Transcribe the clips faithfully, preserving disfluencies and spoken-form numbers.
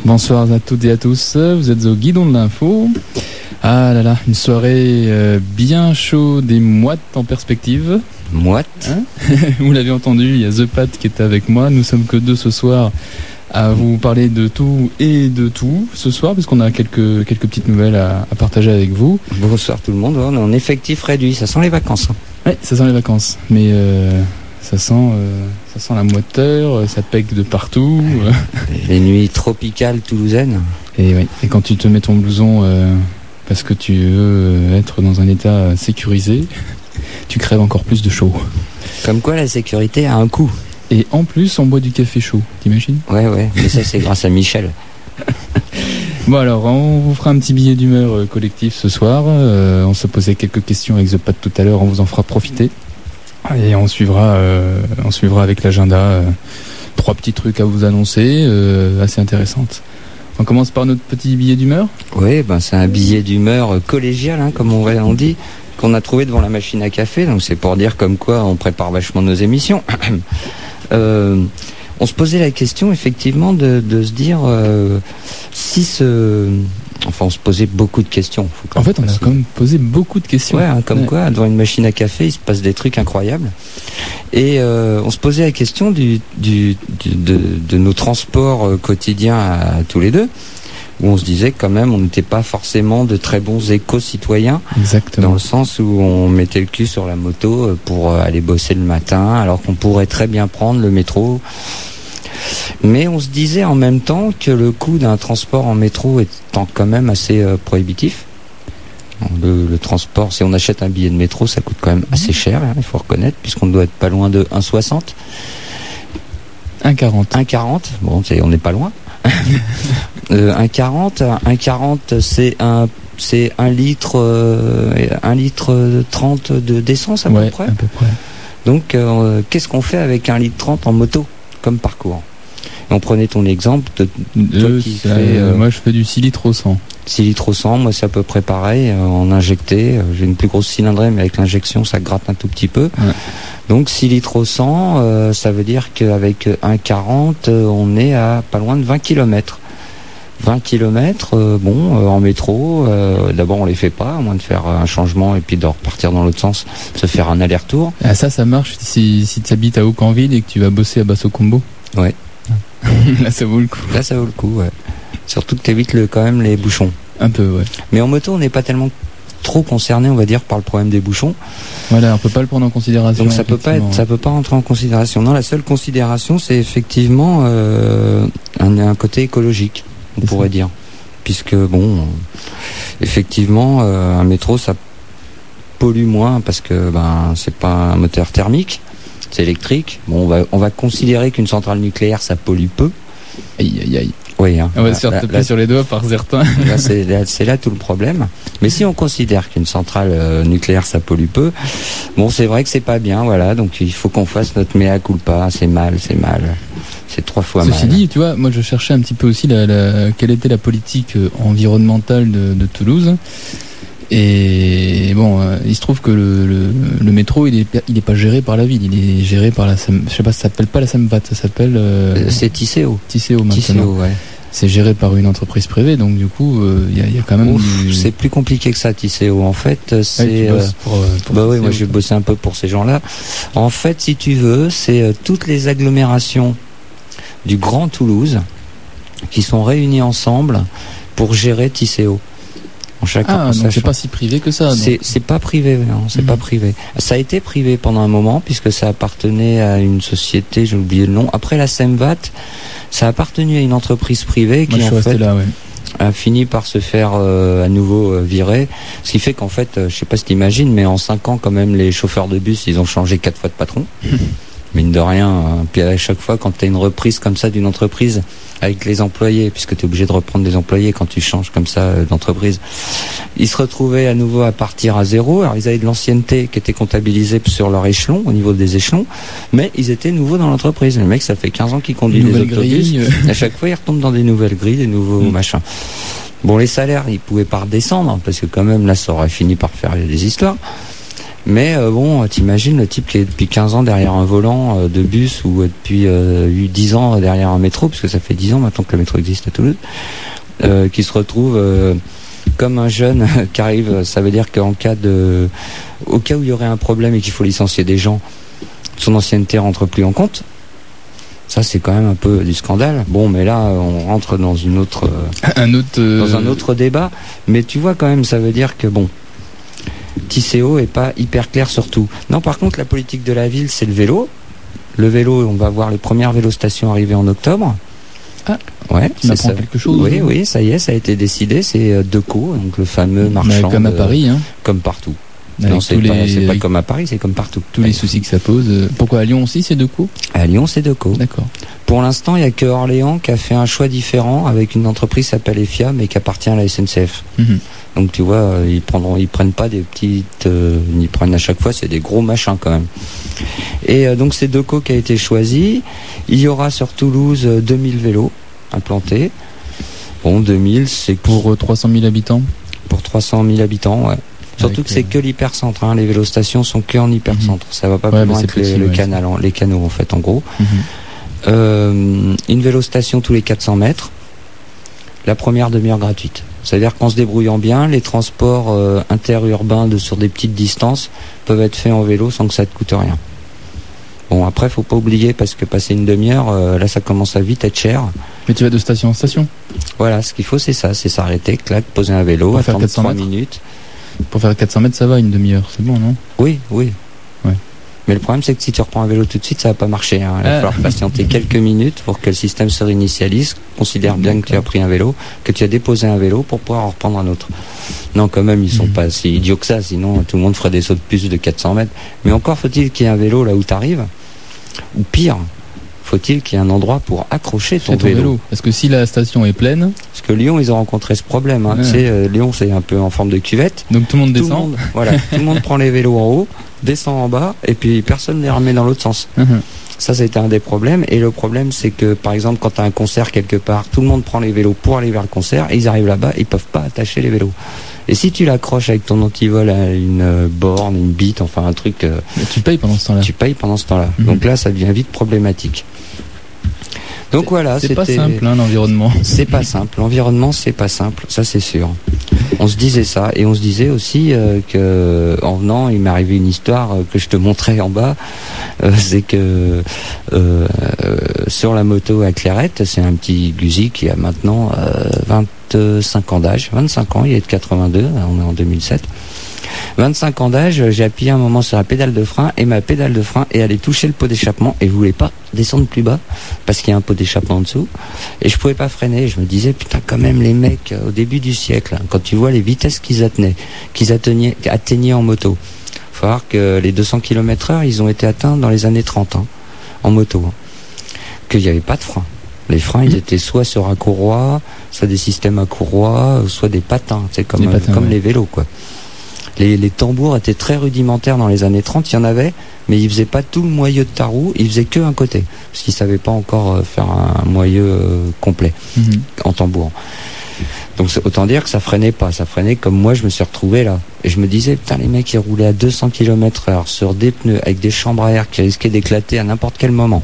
Bonsoir à toutes et à tous, vous êtes au Guidon de l'Info. Ah là là, une soirée euh, bien chaude et moite en perspective. Moite hein. Vous l'avez entendu, il y a The Pat qui est avec moi. Nous sommes que deux ce soir à vous parler de tout et de tout ce soir, puisqu'on a quelques, quelques petites nouvelles à, à partager avec vous. Bonsoir tout le monde, on est en effectif réduit, ça sent les vacances. Oui, ça sent les vacances, mais euh, ça, sent, euh, ça sent la moiteur, ça pègue de partout. Les nuits tropicales toulousaines. Et, oui. Et quand tu te mets ton blouson euh, parce que tu veux être dans un état sécurisé, tu crèves encore plus de chaud. Comme quoi la sécurité a un coût. Et en plus, on boit du café chaud, t'imagines ? Ouais, ouais, mais ça c'est grâce à Michel. Bon alors, on vous fera un petit billet d'humeur euh, collectif ce soir. Euh, on se posait quelques questions avec The Pat tout à l'heure, on vous en fera profiter. Et on suivra, euh, on suivra avec l'agenda euh, trois petits trucs à vous annoncer, euh, assez intéressantes. On commence par notre petit billet d'humeur ? Oui, ben c'est un billet d'humeur collégial, hein, comme on, on dit, qu'on a trouvé devant la machine à café. Donc c'est pour dire comme quoi on prépare vachement nos émissions. euh, on se posait la question effectivement de, de se dire euh, si ce... Enfin, on se posait beaucoup de questions. En fait, on a quand même posé beaucoup de questions. Ouais, hein, comme ouais. quoi, devant une machine à café, il se passe des trucs incroyables. Et euh, on se posait la question du, du, du, de, de nos transports quotidiens à, à tous les deux, où on se disait quand même, on n'était pas forcément de très bons éco-citoyens. Exactement. Dans le sens où on mettait le cul sur la moto pour aller bosser le matin, alors qu'on pourrait très bien prendre le métro. Mais on se disait en même temps que le coût d'un transport en métro étant quand même assez euh, prohibitif. Le, le transport, si on achète un billet de métro, ça coûte quand même assez cher, hein, il faut reconnaître, puisqu'on doit être pas loin de un soixante. un quarante. un quarante, bon, c'est, on n'est pas loin. euh, un quarante, un quarante, c'est un, c'est un litre, euh, un litre trente de, d'essence à ouais, peu près. à peu près. Donc, euh, qu'est-ce qu'on fait avec un litre trente en moto comme parcours ? On prenait ton exemple de, de toi qui ça, fait, euh, moi je fais du six litres au cent. six litres au cent, moi c'est à peu près pareil, euh, en injecté. J'ai une plus grosse cylindrée, mais avec l'injection ça gratte un tout petit peu. Ouais. Donc six litres au cent, euh, ça veut dire qu'avec un quarante, euh, on est à pas loin de vingt kilomètres. vingt kilomètres, euh, bon, euh, en métro, euh, d'abord on les fait pas, à moins de faire un changement et puis de repartir dans l'autre sens, se faire un aller-retour. Ah, ça, ça marche si, si tu habites à Aucanville et que tu vas bosser à Basso-Combo. Ouais. Là ça vaut le coup. Là ça vaut le coup, ouais. Surtout que t'évites le, quand même les bouchons. Un peu, ouais. Mais en moto, on n'est pas tellement trop concerné, on va dire, par le problème des bouchons. Voilà, on peut pas le prendre en considération. Donc ça peut pas être, ça peut pas rentrer en considération. Non, la seule considération, c'est effectivement euh, un, un côté écologique, on c'est pourrait ça. dire, puisque bon, euh, effectivement, euh, un métro, ça pollue moins parce que ben c'est pas un moteur thermique. C'est électrique. Bon, on va, on va considérer qu'une centrale nucléaire, ça pollue peu. Aïe, aïe, aïe. Oui, hein. On va se faire taper sur les doigts par certains. Là, c'est, là, c'est là tout le problème. Mais si on considère qu'une centrale euh, nucléaire, ça pollue peu, bon, c'est vrai que c'est pas bien, voilà. Donc, il faut qu'on fasse notre mea culpa. C'est mal, c'est mal. C'est trois fois Ceci mal. Ceci dit, tu vois, moi, je cherchais un petit peu aussi la, la, quelle était la politique environnementale de, de Toulouse. Et bon, euh, il se trouve que le, le, le métro, il est, il est pas géré par la ville, il est géré par la, je sais pas, ça s'appelle pas la Semvat, ça s'appelle. Euh, c'est Tisséo. Tisséo maintenant. Tisséo, ouais. C'est géré par une entreprise privée, donc du coup, il euh, y, a, y a quand même. Ouf, du... C'est plus compliqué que ça, Tisséo. En fait, c'est. Ouais, euh, pour, pour bah oui, moi j'ai bossé un peu pour ces gens-là. En fait, si tu veux, c'est euh, toutes les agglomérations du Grand Toulouse qui sont réunies ensemble pour gérer Tisséo. Chaque ah, donc c'est pas si privé que ça. C'est, c'est pas privé, non, c'est mmh. pas privé. Ça a été privé pendant un moment puisque ça appartenait à une société, j'ai oublié le nom. Après la Semvat, ça a appartenu à une entreprise privée qui Moi, en fait là, ouais. a fini par se faire euh, à nouveau euh, virer. Ce qui fait qu'en fait, euh, je sais pas si t'imagines, mais en cinq ans quand même, les chauffeurs de bus, ils ont changé quatre fois de patron. Mine de rien. Hein. Puis à chaque fois, quand tu as une reprise comme ça d'une entreprise avec les employés, puisque tu es obligé de reprendre des employés quand tu changes comme ça euh, d'entreprise, ils se retrouvaient à nouveau à partir à zéro. Alors ils avaient de l'ancienneté qui était comptabilisée sur leur échelon, au niveau des échelons, mais ils étaient nouveaux dans l'entreprise. Le mec, ça fait quinze ans qu'il conduit des autobus. Grille, euh... À chaque fois, il retombe dans des nouvelles grilles, des nouveaux mmh. machins. Bon, les salaires, ils pouvaient pas redescendre, parce que quand même, là, ça aurait fini par faire des histoires. Mais euh, bon, t'imagines le type qui est depuis quinze ans derrière un volant euh, de bus ou euh, depuis euh, dix ans derrière un métro, parce que ça fait dix ans maintenant que le métro existe à Toulouse, euh, qui se retrouve euh, comme un jeune qui arrive. Ça veut dire qu'en cas de, au cas où il y aurait un problème et qu'il faut licencier des gens, son ancienneté rentre plus en compte. Ça, c'est quand même un peu du scandale. Bon, mais là, on rentre dans une autre, euh, un autre euh... dans un autre débat. Mais tu vois quand même, ça veut dire que bon, Tisséo est pas hyper clair sur tout. Non, par contre, la politique de la ville, c'est le vélo. Le vélo, on va voir les premières vélostations arriver en octobre. Ah, ouais, c'est ça. Quelque chose. Oui, oui, ça y est, ça a été décidé. C'est euh, Deco, donc le fameux marchand. Mais comme à de, Paris, hein. Comme partout. Avec non, c'est les... pas, c'est pas comme à Paris, c'est comme partout. Tous les soucis que ça pose. Pourquoi à Lyon aussi, c'est Deco ? À Lyon, c'est Deco. D'accord. Pour l'instant, il n'y a que Orléans qui a fait un choix différent avec une entreprise qui s'appelle Efia, mais qui appartient à la S N C F. Mm-hmm. Donc tu vois, ils prendront, ils prennent pas des petites, euh, ils prennent à chaque fois, c'est des gros machins quand même. Et euh, donc c'est Deco qui a été choisi. Il y aura sur Toulouse euh, deux mille vélos implantés. Bon, deux mille, c'est pour euh, trois cent mille habitants. Pour trois cent mille habitants, ouais. Surtout Avec que c'est euh... que l'hypercentre, hein. Les vélostations sont que en hypercentre. Mm-hmm. Ça va pas ouais, plus loin que les, le ouais, canal, en, les canaux en fait, en gros. Mm-hmm. Euh, une vélostation tous les quatre cents mètres. La première demi-heure gratuite. C'est-à-dire qu'en se débrouillant bien, les transports euh, interurbains de, sur des petites distances peuvent être faits en vélo sans que ça te coûte rien. Bon, après, faut pas oublier, parce que passer une demi-heure, euh, là, ça commence à vite être cher. Mais tu vas de station en station. Voilà, ce qu'il faut, c'est ça, c'est s'arrêter, clac, poser un vélo, pour attendre faire trois minutes. Pour faire quatre cents mètres, ça va, une demi-heure, c'est bon, non ? Oui, oui. Ouais. Mais le problème, c'est que si tu reprends un vélo tout de suite, ça va pas marcher. Hein. Il va ah. falloir patienter quelques minutes pour que le système se réinitialise, considère bien que tu as pris un vélo, que tu as déposé un vélo pour pouvoir en reprendre un autre. Non, quand même, ils sont mmh. pas si idiots que ça, sinon tout le monde ferait des sauts de puce de quatre cents mètres. Mais encore faut-il qu'il y ait un vélo là où tu arrives, ou pire, faut-il qu'il y ait un endroit pour accrocher ton, ton vélo. vélo. Parce que si la station est pleine... Parce que Lyon, ils ont rencontré ce problème. Hein. Ouais. Tu sais, euh, Lyon, c'est un peu en forme de cuvette. Donc tout le monde tout descend. Le monde, voilà, tout le monde prend les vélos en haut, descend en bas, et puis personne ne les remet dans l'autre sens. Mmh. Ça, c'était un des problèmes. Et le problème, c'est que, par exemple, quand tu as un concert quelque part, tout le monde prend les vélos pour aller vers le concert, et ils arrivent là-bas, ils peuvent pas attacher les vélos. Et si tu l'accroches avec ton antivol à une euh, borne, une bite, enfin un truc... Euh, Mais tu payes pendant ce temps-là. Tu payes pendant ce temps-là. Mmh. Donc là, ça devient vite problématique. Donc c'est, voilà, c'est c'était... pas simple, hein, l'environnement. C'est pas simple. L'environnement, c'est pas simple. Ça, c'est sûr. On se disait ça. Et on se disait aussi euh, que, en venant, il m'est arrivé une histoire euh, que je te montrais en bas. Euh, c'est que euh, euh, sur la moto à Clairette, c'est un petit Guzzi qui a maintenant euh, vingt-cinq ans d'âge. vingt-cinq ans, il est de quatre-vingt-deux. On est en deux mille sept. vingt-cinq ans d'âge, j'ai appuyé un moment sur la pédale de frein et ma pédale de frein est allée toucher le pot d'échappement et je voulais pas descendre plus bas parce qu'il y a un pot d'échappement en dessous et je pouvais pas freiner. Je me disais putain, quand même les mecs au début du siècle, quand tu vois les vitesses qu'ils atteignaient, qu'ils atteignaient, atteignaient en moto, faut voir que les deux cents kilomètres heure ils ont été atteints dans les années trente hein, en moto, hein. Qu'il n'y avait pas de frein. Les freins, ils étaient soit sur un courroie, soit des systèmes à courroie, soit des patins, c'est comme, des patins, comme ouais. les vélos quoi. Les, les tambours étaient très rudimentaires dans les années trente, il y en avait, mais ils faisaient pas tout le moyeu de ta roue, ils faisaient que un côté, parce qu'ils savaient pas encore faire un moyeu euh, complet mmh. en tambour. Donc autant dire que ça freinait pas, ça freinait comme moi je me suis retrouvé là. Et je me disais, putain les mecs ils roulaient à deux cents kilomètres heure sur des pneus avec des chambres à air qui risquaient d'éclater à n'importe quel moment.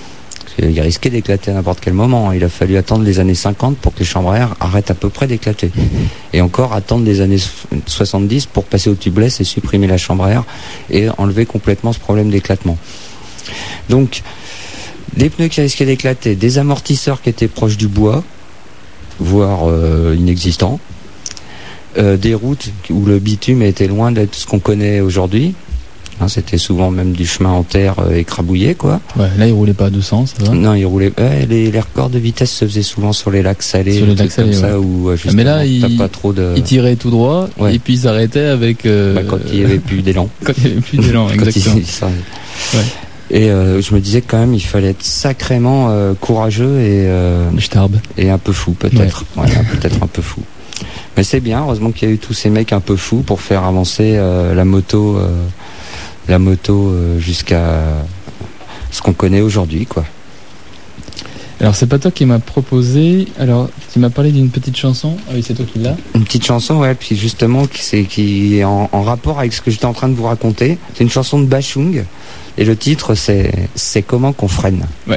Il risquait d'éclater à n'importe quel moment. Il a fallu attendre les années cinquante pour que les chambres à air arrêtent à peu près d'éclater. Et encore attendre les années soixante-dix pour passer au tubeless et supprimer la chambre à air et enlever complètement ce problème d'éclatement. Donc, des pneus qui risquaient d'éclater, des amortisseurs qui étaient proches du bois, voire euh, inexistants, euh, des routes où le bitume était loin d'être ce qu'on connaît aujourd'hui. Hein, c'était souvent même du chemin en terre euh, écrabouillé quoi. Ouais, là il roulait pas à deux cents, ça va. Non, il roulait. Ouais, les, les records de vitesse se faisaient souvent sur les lacs salés. Sur les lacs salés, comme ouais. ça où euh, mais là il, pas trop de... il tirait tout droit ouais. et puis il s'arrêtait avec. Euh... Bah, quand il y avait plus d'élan. Quand il y avait plus d'élan, exactement. Il... Ouais. Et euh, je me disais quand même, il fallait être sacrément euh, courageux et euh, et un peu fou peut-être. Ouais. Ouais, peut-être un peu fou. Mais c'est bien, heureusement qu'il y a eu tous ces mecs un peu fous pour faire avancer euh, la moto. Euh, la moto euh, jusqu'à ce qu'on connaît aujourd'hui quoi. Alors c'est pas toi qui m'a proposé. Alors tu m'as parlé d'une petite chanson. Ah oui, c'est toi qui l'as. Une petite chanson, ouais, puis justement qui, c'est, qui est en, en rapport avec ce que j'étais en train de vous raconter. C'est une chanson de Bachung et le titre c'est C'est comment qu'on freine. Ouais.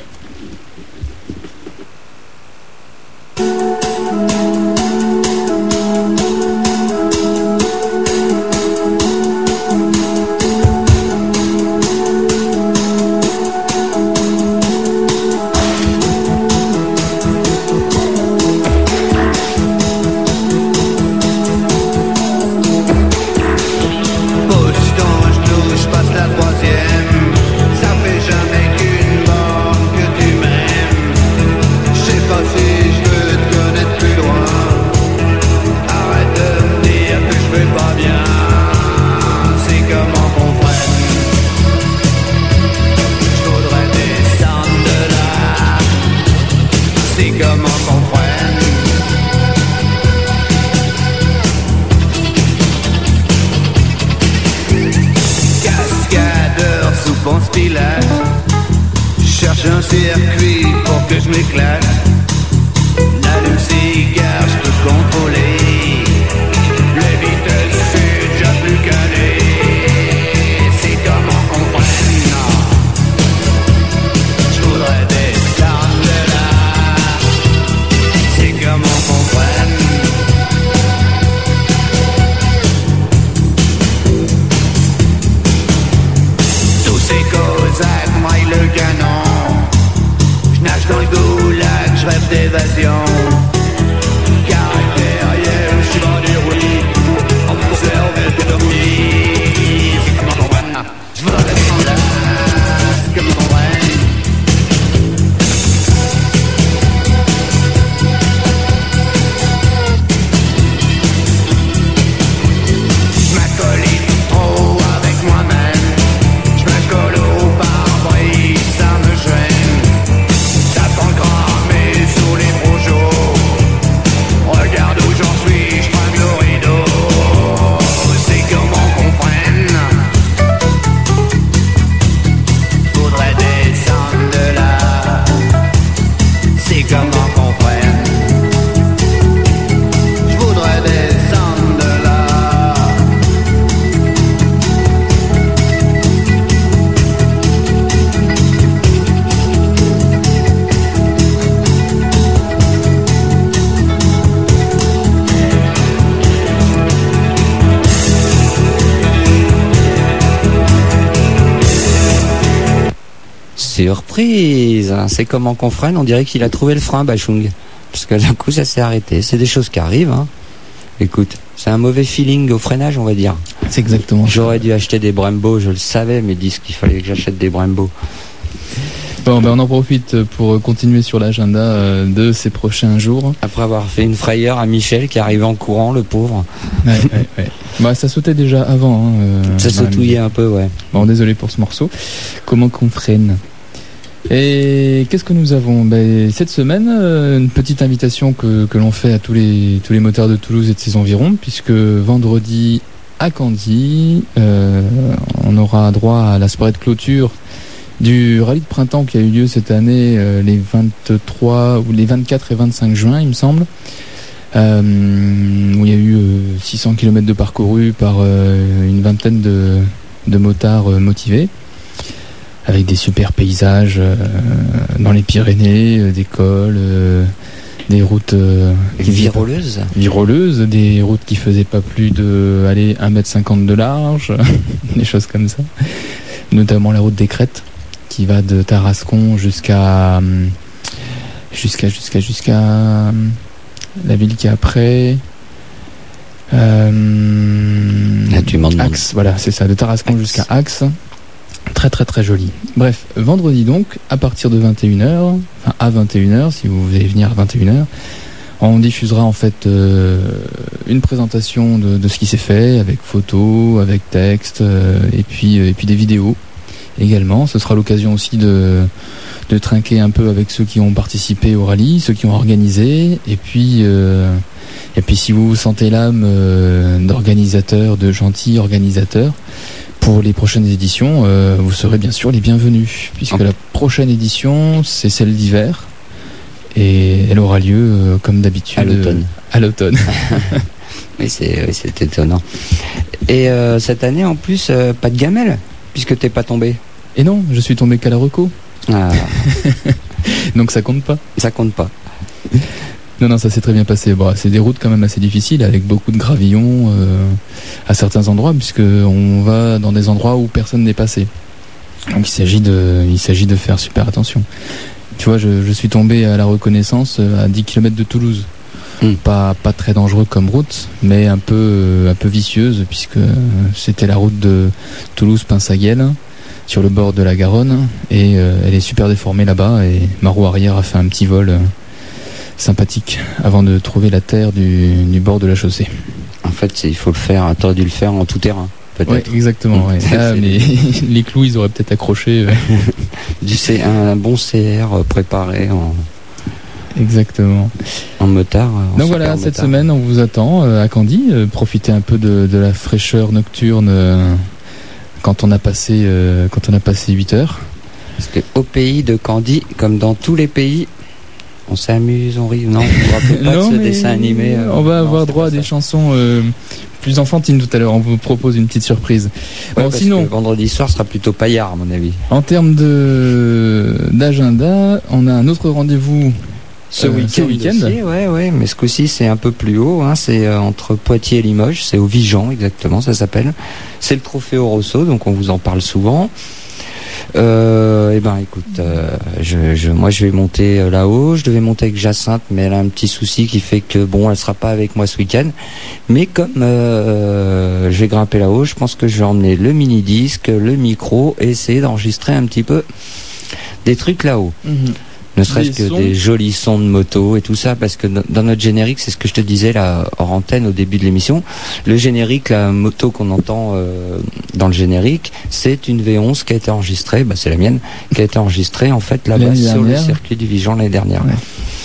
Surprise, c'est comment qu'on freine, on dirait qu'il a trouvé le frein, Bachung. Parce que d'un coup ça s'est arrêté, c'est des choses qui arrivent. Hein. Écoute, c'est un mauvais feeling au freinage, on va dire. C'est exactement ça. J'aurais dû acheter des Brembo, je le savais, mais disent qu'il fallait que j'achète des Brembo. Bon, ben on en profite pour continuer sur l'agenda euh, de ces prochains jours. Après avoir fait une frayeur à Michel qui arrivait en courant, le pauvre. Ouais, ouais, ouais. Bah, ça sautait déjà avant. Hein, euh, ça sautouillait un peu, ouais. Bon, désolé pour ce morceau. Comment qu'on freine ? Et qu'est-ce que nous avons ? Ben, cette semaine, euh, une petite invitation que, que l'on fait à tous les, tous les moteurs de Toulouse et de ses environs, puisque vendredi à Candy, euh, on aura droit à la soirée de clôture du rallye de printemps qui a eu lieu cette année euh, les vingt-trois ou les vingt-quatre et vingt-cinq juin, il me semble, euh, où il y a eu euh, six cents kilomètres de parcourus par euh, une vingtaine de, de motards euh, motivés, avec des super paysages euh, dans les Pyrénées, euh, des cols, euh, des routes euh, viroleuses, viroleuses, des routes qui faisaient pas plus de allez, un mètre cinquante de large, des choses comme ça, notamment la route des Crêtes qui va de Tarascon jusqu'à jusqu'à jusqu'à jusqu'à la ville qui est après euh, Là, tu m'en demandes. Axe, voilà, c'est ça, de Tarascon Axe. jusqu'à Axe. Très très très joli. Bref, vendredi donc, à partir de vingt et une heures, enfin à vingt et une heures, si vous voulez venir à vingt et une heures, on diffusera en fait euh, une présentation de, de ce qui s'est fait, avec photos, avec texte, euh, et puis et puis des vidéos également. Ce sera l'occasion aussi de de trinquer un peu avec ceux qui ont participé au rallye, ceux qui ont organisé, et puis euh, et puis si vous vous sentez l'âme euh, d'organisateur, de gentil organisateur, pour les prochaines éditions, euh, vous serez bien sûr les bienvenus, puisque la prochaine édition, c'est celle d'hiver, Et elle aura lieu, euh, comme d'habitude, à l'automne. Euh, à l'automne. Oui, c'est, oui, c'est étonnant. Et euh, cette année, en plus, euh, pas de gamelle, puisque t'es pas tombé. Et non, je suis tombé qu'à la reco. Ah. Donc ça compte pas. Ça compte pas. Non, non, ça s'est très bien passé. Bon, c'est des routes quand même assez difficiles, avec beaucoup de gravillons euh, à certains endroits, puisque on va dans des endroits où personne n'est passé. Donc il s'agit de, il s'agit de faire super attention. Tu vois, je, je suis tombé à la Reconnaissance à dix kilomètres de Toulouse. Mm. Pas, pas très dangereux comme route, mais un peu, un peu vicieuse, puisque c'était la route de Toulouse-Pinsaguel, sur le bord de la Garonne, et euh, elle est super déformée là-bas, et ma roue arrière a fait un petit vol euh, sympathique avant de trouver la terre du, du bord de la chaussée. En fait, c'est, il faut le faire, t'aurais dû le faire en tout terrain. Peut-être. Ouais, exactement. Ouais. Ah, mais les clous, ils auraient peut-être accroché. Ouais. Du C, un, un bon C R préparé en. Exactement. En motard. En Donc voilà, cette motard. Semaine, on vous attend euh, à Candy. Euh, profitez un peu de, de la fraîcheur nocturne euh, quand on a passé euh, quand on a passé huit heures. Parce que au pays de Candy, comme dans tous les pays, on s'amuse, on rit. Non, on ne rappelle pas non, de ce dessin animé. Euh, on va non, avoir droit à des chansons euh, plus enfantines tout à l'heure. On vous propose une petite surprise. Ouais, bon, parce sinon, que vendredi soir sera plutôt paillard, à mon avis. En termes de d'agenda, on a un autre rendez-vous ce euh, week-end. Ce week-end. Aussi, ouais, ouais, mais ce coup-ci c'est un peu plus haut. Hein, c'est euh, entre Poitiers et Limoges. C'est au Vigan, exactement, ça s'appelle. C'est le Trophée Rosso, donc on vous en parle souvent. Euh, eh ben, écoute, euh, je, je, moi, je vais monter euh, là-haut. Je devais monter avec Jacinthe, mais elle a un petit souci qui fait que bon, elle sera pas avec moi ce week-end. Mais comme euh, je vais grimper là-haut, je pense que je vais emmener le mini-disque, le micro, et essayer d'enregistrer un petit peu des trucs là-haut. Mm-hmm. Ne serait-ce que sons. Des jolis sons de moto et tout ça, parce que dans notre générique, c'est ce que je te disais là hors antenne au début de l'émission, le générique, la moto qu'on entend euh, dans le générique, c'est une V onze qui a été enregistrée, bah c'est la mienne, qui a été enregistrée en fait là-bas sur le circuit du Vigan l'année dernière. Ouais.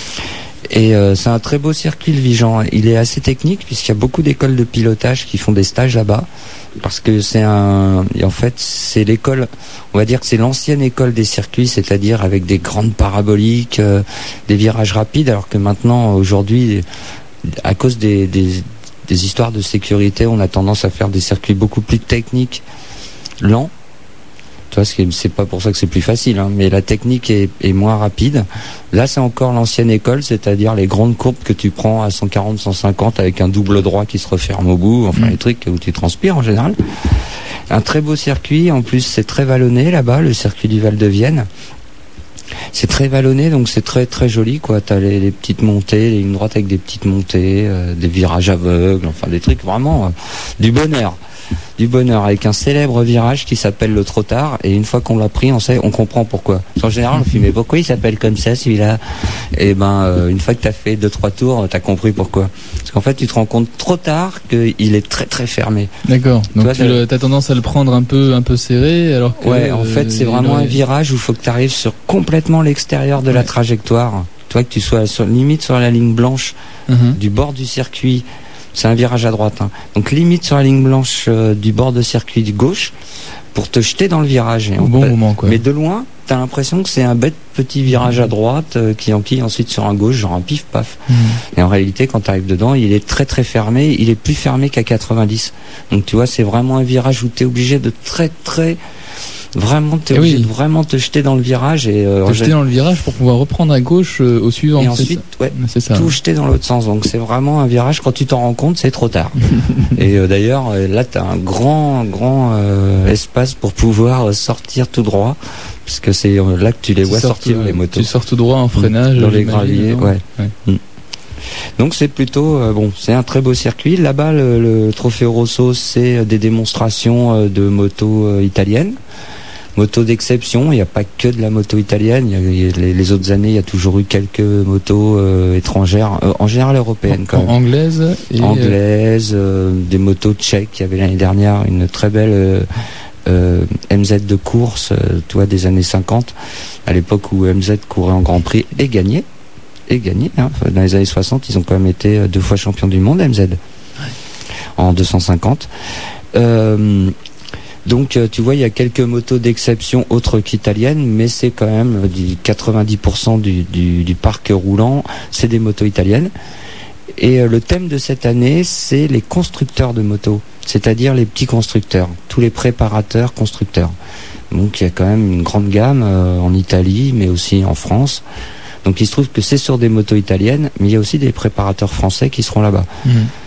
Et euh, c'est un très beau circuit le Vigan. Il est assez technique puisqu'il y a beaucoup d'écoles de pilotage qui font des stages là-bas. Parce que c'est un, et en fait, c'est l'école, on va dire que c'est l'ancienne école des circuits, c'est-à-dire avec des grandes paraboliques, euh, des virages rapides, alors que maintenant, aujourd'hui, à cause des, des, des histoires de sécurité, on a tendance à faire des circuits beaucoup plus techniques, lents. Tu vois, c'est pas pour ça que c'est plus facile, hein, mais la technique est, est moins rapide. Là, c'est encore l'ancienne école, c'est-à-dire les grandes courbes que tu prends à cent quarante, cent cinquante avec un double droit qui se referme au bout, enfin mmh. les trucs où tu transpires en général. Un très beau circuit, en plus c'est très vallonné là-bas, le circuit du Val de Vienne. C'est très vallonné, donc c'est très très joli, quoi. T'as les, les petites montées, les lignes droites avec des petites montées, euh, des virages aveugles, enfin des trucs vraiment euh, du bonheur. Du bonheur, avec un célèbre virage qui s'appelle le Trottard, et une fois qu'on l'a pris, on sait, on comprend pourquoi. En général, on se dit mais pourquoi il s'appelle comme ça celui-là? Et ben, euh, une fois que t'as fait deux trois tours, t'as compris pourquoi. Parce qu'en fait, tu te rends compte trop tard qu'il est très très fermé. D'accord. Donc tu as tendance à le prendre un peu un peu serré, alors que ouais, en fait, c'est euh, vraiment un virage où il faut que tu arrives sur complètement l'extérieur de ouais. la trajectoire. Toi, que tu sois sur, limite sur la ligne blanche uh-huh. du bord du circuit. C'est un virage à droite, hein. Donc limite sur la ligne blanche euh, du bord de circuit de gauche pour te jeter dans le virage. Et Au bon moment, quoi. Mais de loin, t'as l'impression que c'est un bête petit virage à droite euh, qui enquille ensuite sur un gauche, genre un pif paf. Mmh. Et en réalité, quand t'arrives dedans, il est très très fermé. Il est plus fermé qu'à quatre-vingt-dix. Donc tu vois, c'est vraiment un virage où t'es obligé de très très Vraiment, t'es obligé oui. de vraiment te jeter dans le virage et euh, te jeter dans le virage pour pouvoir reprendre à gauche euh, au suivant. Et ensuite, ouais, c'est ça. Tout jeter dans l'autre sens. Donc c'est vraiment un virage. Quand tu t'en rends compte, c'est trop tard. Et euh, d'ailleurs, là, t'as un grand, grand euh, espace pour pouvoir sortir tout droit, parce que c'est euh, là que tu les tu vois sortir tout, les motos. Tu sors tout droit en freinage dans les graviers. Ouais. ouais. Mm. Donc c'est plutôt euh, bon, c'est un très beau circuit. Là-bas, le, le Trophée Rosso, c'est des démonstrations euh, de motos euh, italiennes. Moto d'exception, il n'y a pas que de la moto italienne. Il y a, il y a, les, les autres années, il y a toujours eu quelques motos euh, étrangères, euh, en général européennes quand même. Anglaises et Anglaises, euh, des motos tchèques. Il y avait l'année dernière une très belle euh, euh, M Z de course, euh, toi, des années cinquante, à l'époque où M Z courait en Grand Prix et gagnait. Et gagnait. Hein. Dans les années soixante, ils ont quand même été deux fois champions du monde, M Z, ouais. En deux cent cinquante. Euh, Donc euh, tu vois, il y a quelques motos d'exception autres qu'italiennes, mais c'est quand même du quatre-vingt-dix pour cent du, du, du parc roulant, c'est des motos italiennes. Et euh, le thème de cette année, c'est les constructeurs de motos, c'est-à-dire les petits constructeurs, tous les préparateurs constructeurs. Donc il y a quand même une grande gamme euh, en Italie, mais aussi en France. Donc il se trouve que c'est sur des motos italiennes, mais il y a aussi des préparateurs français qui seront là-bas. Mmh.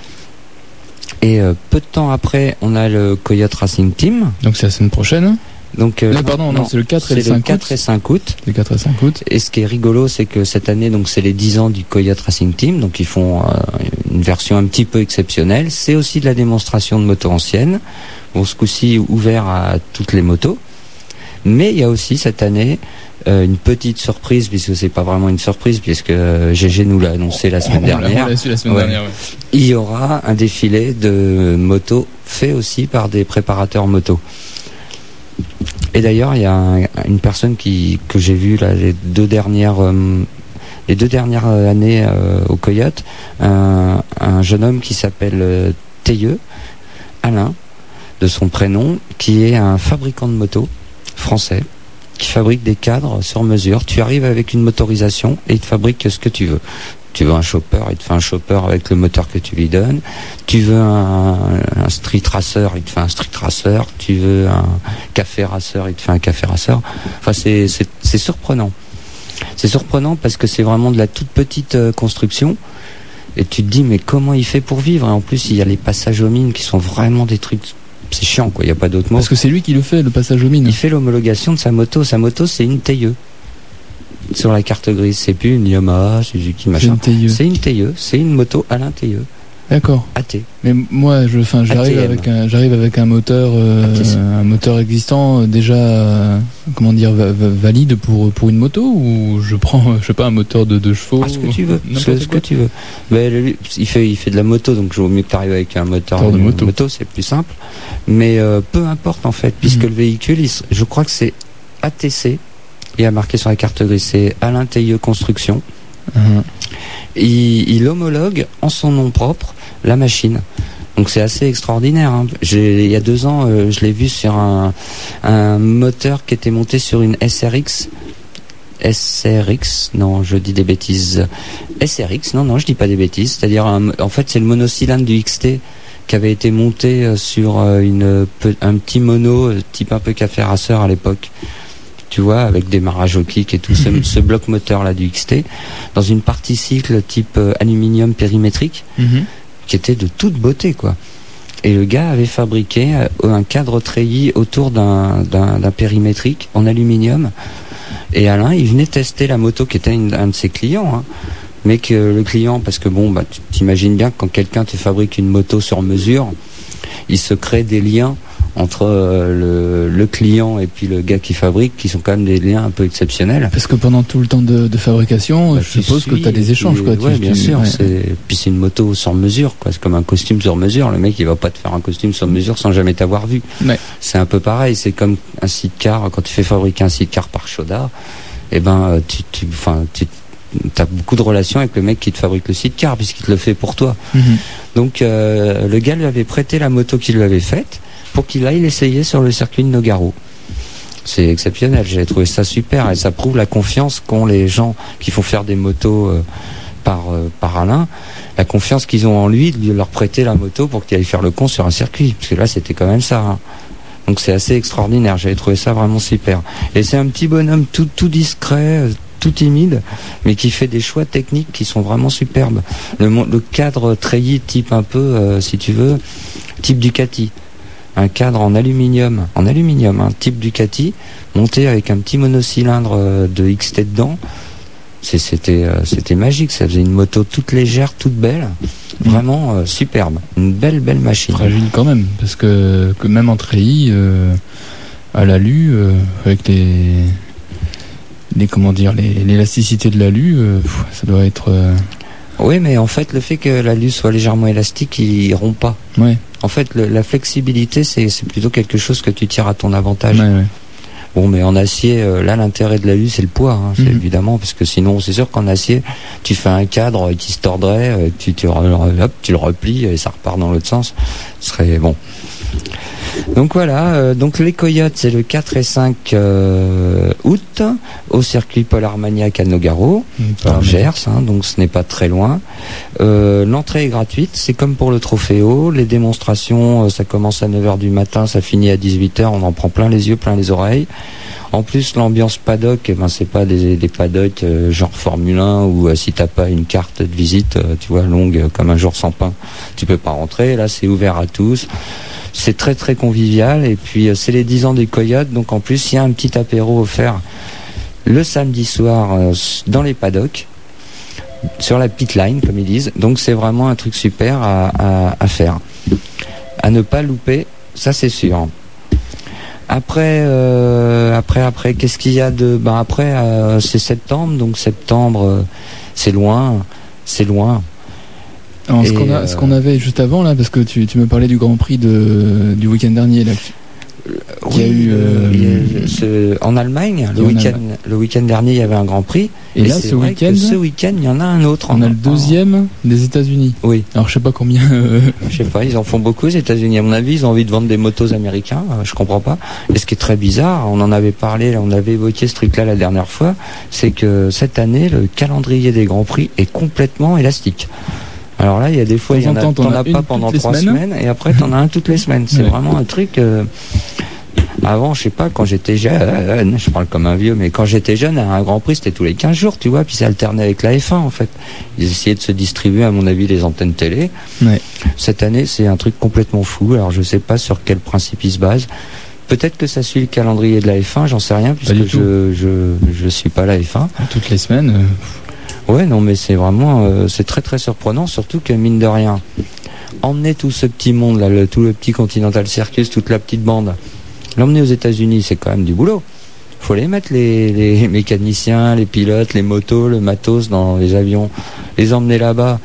Et euh, peu de temps après, on a le Coyote Racing Team. Donc c'est la semaine prochaine. Donc euh, Là, pardon, non, non, c'est le quatre et le cinq août. quatre et cinq août. Le quatre et cinq août. Et ce qui est rigolo, c'est que cette année, donc c'est les dix ans du Coyote Racing Team, donc ils font euh, une version un petit peu exceptionnelle. C'est aussi de la démonstration de motos anciennes. Bon, ce coup-ci ouvert à toutes les motos. Mais il y a aussi cette année euh, une petite surprise, puisque c'est pas vraiment une surprise, puisque euh, G G nous l'a annoncé la semaine on dernière. On l'a su la semaine ouais. dernière. Ouais. Il y aura un défilé de motos fait aussi par des préparateurs motos. Et d'ailleurs, il y a un, une personne qui que j'ai vue là les deux dernières euh, les deux dernières années euh, au Coyote, un, un jeune homme qui s'appelle euh, Teyeux, Alain, de son prénom, qui est un fabricant de motos français, qui fabrique des cadres sur mesure. Tu arrives avec une motorisation et il te fabrique ce que tu veux. Tu veux un chopper, il te fait un chopper avec le moteur que tu lui donnes. Tu veux un, un street racer, il te fait un street racer. Tu veux un café racer, il te fait un café racer. Enfin, c'est, c'est, c'est surprenant. C'est surprenant parce que c'est vraiment de la toute petite euh, construction. Et tu te dis, mais comment il fait pour vivre? Et en plus, il y a les passages aux mines qui sont vraiment des trucs... C'est chiant, quoi. Il n'y a pas d'autre mot. Parce que c'est lui qui le fait, le passage aux mines. Il fait l'homologation de sa moto. Sa moto, c'est une Teyeux. Sur la carte grise, c'est plus une Yamaha, Suzuki, machin. C'est une, c'est une Teyeux, c'est une moto Alain Teyeux. D'accord. A T. Mais moi, je, enfin, j'arrive A T M. avec un, j'arrive avec un moteur, euh, un moteur existant euh, déjà, euh, comment dire, va, va, valide pour pour une moto, ou je prends, je sais pas, un moteur de deux chevaux. Ah, ce que tu veux. Ce, ce que tu veux. Mais lui, il fait, il fait de la moto, donc je vaut mieux que tu arrives avec un moteur de, de moto. moto, c'est plus simple. Mais euh, peu importe en fait, puisque mmh. le véhicule, il, je crois que c'est A T C. Il a marqué sur la carte grise, c'est Alain Teyeux Construction. Mmh. Il, il homologue en son nom propre la machine. Donc c'est assez extraordinaire. Hein. J'ai, il y a deux ans, euh, je l'ai vu sur un, un moteur qui était monté sur une S R X. S R X, non, je dis des bêtises. S R X, non, non, je dis pas des bêtises. C'est-à-dire, un, en fait, c'est le monocylindre du X T qui avait été monté sur une, un petit mono type un peu café racer à l'époque. Tu vois, avec démarrage au kick et tout, ce, ce bloc moteur là du X T, dans une partie cycle type euh, aluminium périmétrique, mm-hmm. qui était de toute beauté, quoi. Et le gars avait fabriqué euh, un cadre treillis autour d'un, d'un, d'un périmétrique en aluminium. Et Alain, il venait tester la moto qui était une, un de ses clients, hein, mais que le client, parce que bon, bah, tu t'imagines bien que quand quelqu'un te fabrique une moto sur mesure, il se crée des liens entre euh, le, le client et puis le gars qui fabrique, qui sont quand même des liens un peu exceptionnels. Parce que pendant tout le temps de, de fabrication, bah, je suppose suis, que tu as des échanges. Et, quoi. Ouais, tu, bien tu, sûr. Ouais. C'est, puis c'est une moto sur mesure, quoi. C'est comme un costume sur mesure. Le mec, il va pas te faire un costume sur mesure sans jamais t'avoir vu. Ouais. C'est un peu pareil. C'est comme un sidecar. Quand tu fais fabriquer un sidecar par Shoda, eh ben, tu, tu, enfin, tu as beaucoup de relations avec le mec qui te fabrique le sidecar, puisqu'il te le fait pour toi. Mm-hmm. Donc, euh, le gars lui avait prêté la moto qu'il lui avait faite pour qu'il aille l'essayer sur le circuit de Nogaro. C'est exceptionnel, j'ai trouvé ça super et ça prouve la confiance qu'ont les gens qui font faire des motos euh, par, euh, par Alain, la confiance qu'ils ont en lui de leur prêter la moto pour qu'il aille faire le con sur un circuit, parce que là c'était quand même ça. Hein. Donc c'est assez extraordinaire, j'avais trouvé ça vraiment super. Et c'est un petit bonhomme tout, tout discret, tout timide, mais qui fait des choix techniques qui sont vraiment superbes. Le, le cadre treillis type un peu, euh, si tu veux, type Ducati. Un cadre en aluminium, en aluminium, un type Ducati, monté avec un petit monocylindre de X T dedans. C'est, c'était, euh, c'était magique, ça faisait une moto toute légère, toute belle, vraiment euh, superbe. Une belle, belle machine. Fragile quand même, parce que, que même en treillis, euh, à l'alu, euh, avec les, les, comment dire, les, l'élasticité de l'alu, euh, ça doit être... Euh... Oui, mais en fait, le fait que l'alu soit légèrement élastique, il rompt pas. Ouais. En fait, le, la flexibilité, c'est, c'est plutôt quelque chose que tu tires à ton avantage. Ouais, ouais. Bon, mais en acier, euh, là, l'intérêt de l'alu, c'est le poids, hein, c'est mm-hmm. évidemment, parce que sinon, c'est sûr qu'en acier, tu fais un cadre qui se tordrait, euh, tu, tu, hop, tu le replies et ça repart dans l'autre sens. Ce serait bon. Donc voilà, euh, donc les Coyotes, c'est le quatre et cinq euh, août au circuit Paul Armagnac à Nogaro, en Gers, hein, donc ce n'est pas très loin. Euh, l'entrée est gratuite, c'est comme pour le Trofeo. Les démonstrations, euh, ça commence à neuf heures du matin, ça finit à dix-huit heures, on en prend plein les yeux, plein les oreilles. En plus, l'ambiance paddock, eh ben, c'est pas des, des paddocks euh, genre Formule un où euh, si t'as pas une carte de visite, euh, tu vois, longue euh, comme un jour sans pain, tu peux pas rentrer. Là, c'est ouvert à tous. C'est très très convivial. Et puis, euh, c'est les dix ans des Coyotes, donc en plus, il y a un petit apéro offert le samedi soir euh, dans les paddocks, sur la pit line, comme ils disent. Donc, c'est vraiment un truc super à, à, à faire, à ne pas louper. Ça, c'est sûr. Après, euh, après, après, qu'est-ce qu'il y a de... Ben après, euh, c'est septembre, donc septembre, euh, c'est loin, c'est loin. Alors, ce qu'on a, euh, ce qu'on avait juste avant, là, parce que tu, tu me parlais du Grand Prix de, du week-end dernier, là, qui oui, a eu... Euh, il y a, ce, en Allemagne, le week-end, Allemagne. le week-end dernier, il y avait un Grand Prix. Et, et là, ce week-end, ce week-end, il y en a un autre. On en, a le deuxième en... des États-Unis. Oui. Alors, je sais pas combien. Euh... Je sais pas. Ils en font beaucoup aux États-Unis. À mon avis, ils ont envie de vendre des motos américains. Je comprends pas. Et ce qui est très bizarre, on en avait parlé, on avait évoqué ce truc-là la dernière fois, c'est que cette année, le calendrier des Grands Prix est complètement élastique. Alors là, il y a des fois, il y en a, t'en, t'en as pas pendant trois semaines, et après, t'en as un toutes les semaines. C'est ouais. vraiment un truc. Euh... Avant, je sais pas, quand j'étais jeune, je parle comme un vieux, mais quand j'étais jeune, un Grand Prix, c'était tous les quinze jours, tu vois, puis ça alternait avec la F un, en fait. Ils essayaient de se distribuer, à mon avis, les antennes télé. Ouais. Cette année, c'est un truc complètement fou, alors je sais pas sur quel principe ils se basent. Peut-être que ça suit le calendrier de la F un, j'en sais rien, puisque je, je, je suis pas la F un. Toutes les semaines euh... Ouais, non, mais c'est vraiment, euh, c'est très très surprenant, surtout que, mine de rien, emmener tout ce petit monde, là, le, tout le petit Continental Circus, toute la petite bande, l'emmener aux États-Unis, c'est quand même du boulot. Faut les mettre, les, les mécaniciens, les pilotes, les motos, le matos dans les avions, les emmener là-bas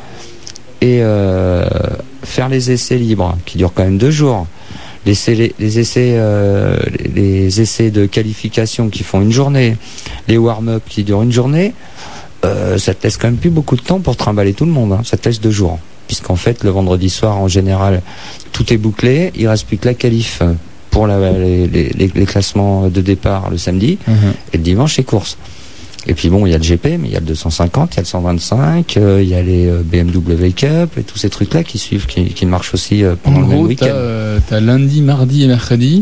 et euh, faire les essais libres, qui durent quand même deux jours. Les, les, les essais, euh, les essais de qualification qui font une journée, les warm-up qui durent une journée. Euh, ça te laisse quand même plus beaucoup de temps pour trimballer tout le monde. Hein. Ça te laisse deux jours, puisqu'en fait, le vendredi soir, en général, tout est bouclé. Il reste plus que la qualif pour la, les, les, les classements de départ le samedi, mmh. et le dimanche c'est course. Et puis bon, il y a le G P, mais il y a le deux cent cinquante, il y a le cent vingt-cinq, euh, il y a les euh, B M W Cup et tous ces trucs là qui suivent, qui, qui marchent aussi euh, pendant en le gros, même week-end. T'as, euh, t'as lundi, mardi et mercredi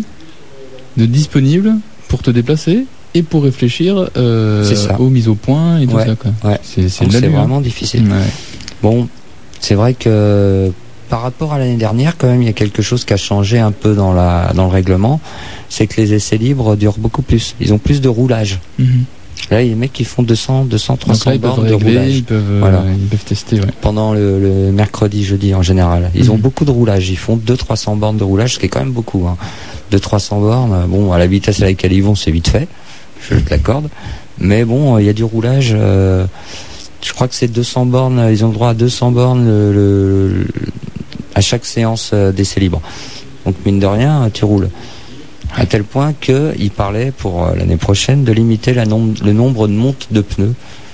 de disponibles pour te déplacer et pour réfléchir euh, aux mises au point et tout ouais. ça. Quoi. Ouais. C'est, c'est, c'est vraiment difficile. Ouais. Bon, c'est vrai que par rapport à l'année dernière, quand même, il y a quelque chose qui a changé un peu dans, la, dans le règlement, c'est que les essais libres durent beaucoup plus. Ils ont plus de roulage. Mm-hmm. Là, il y a des mecs qui font deux cents, deux cents, trois cents bornes de roulage. Ils peuvent, voilà. euh, ils peuvent tester. Ouais. Pendant le, le mercredi, jeudi, en général. Ils mm-hmm. ont beaucoup de roulage. Ils font deux cents, trois cents bornes de roulage, ce qui est quand même beaucoup. Hein. deux cents, trois cents bornes, bon, à la vitesse à laquelle ils vont, c'est vite fait. Je te l'accorde. Mais bon, il y a du roulage... Euh, je crois que c'est deux cents bornes, ils ont le droit à deux cents bornes le, le, le, à chaque séance d'essai libre. Donc mine de rien, tu roules. À tel point qu'il parlait pour l'année prochaine de limiter la nombre, le nombre de montes de pneus,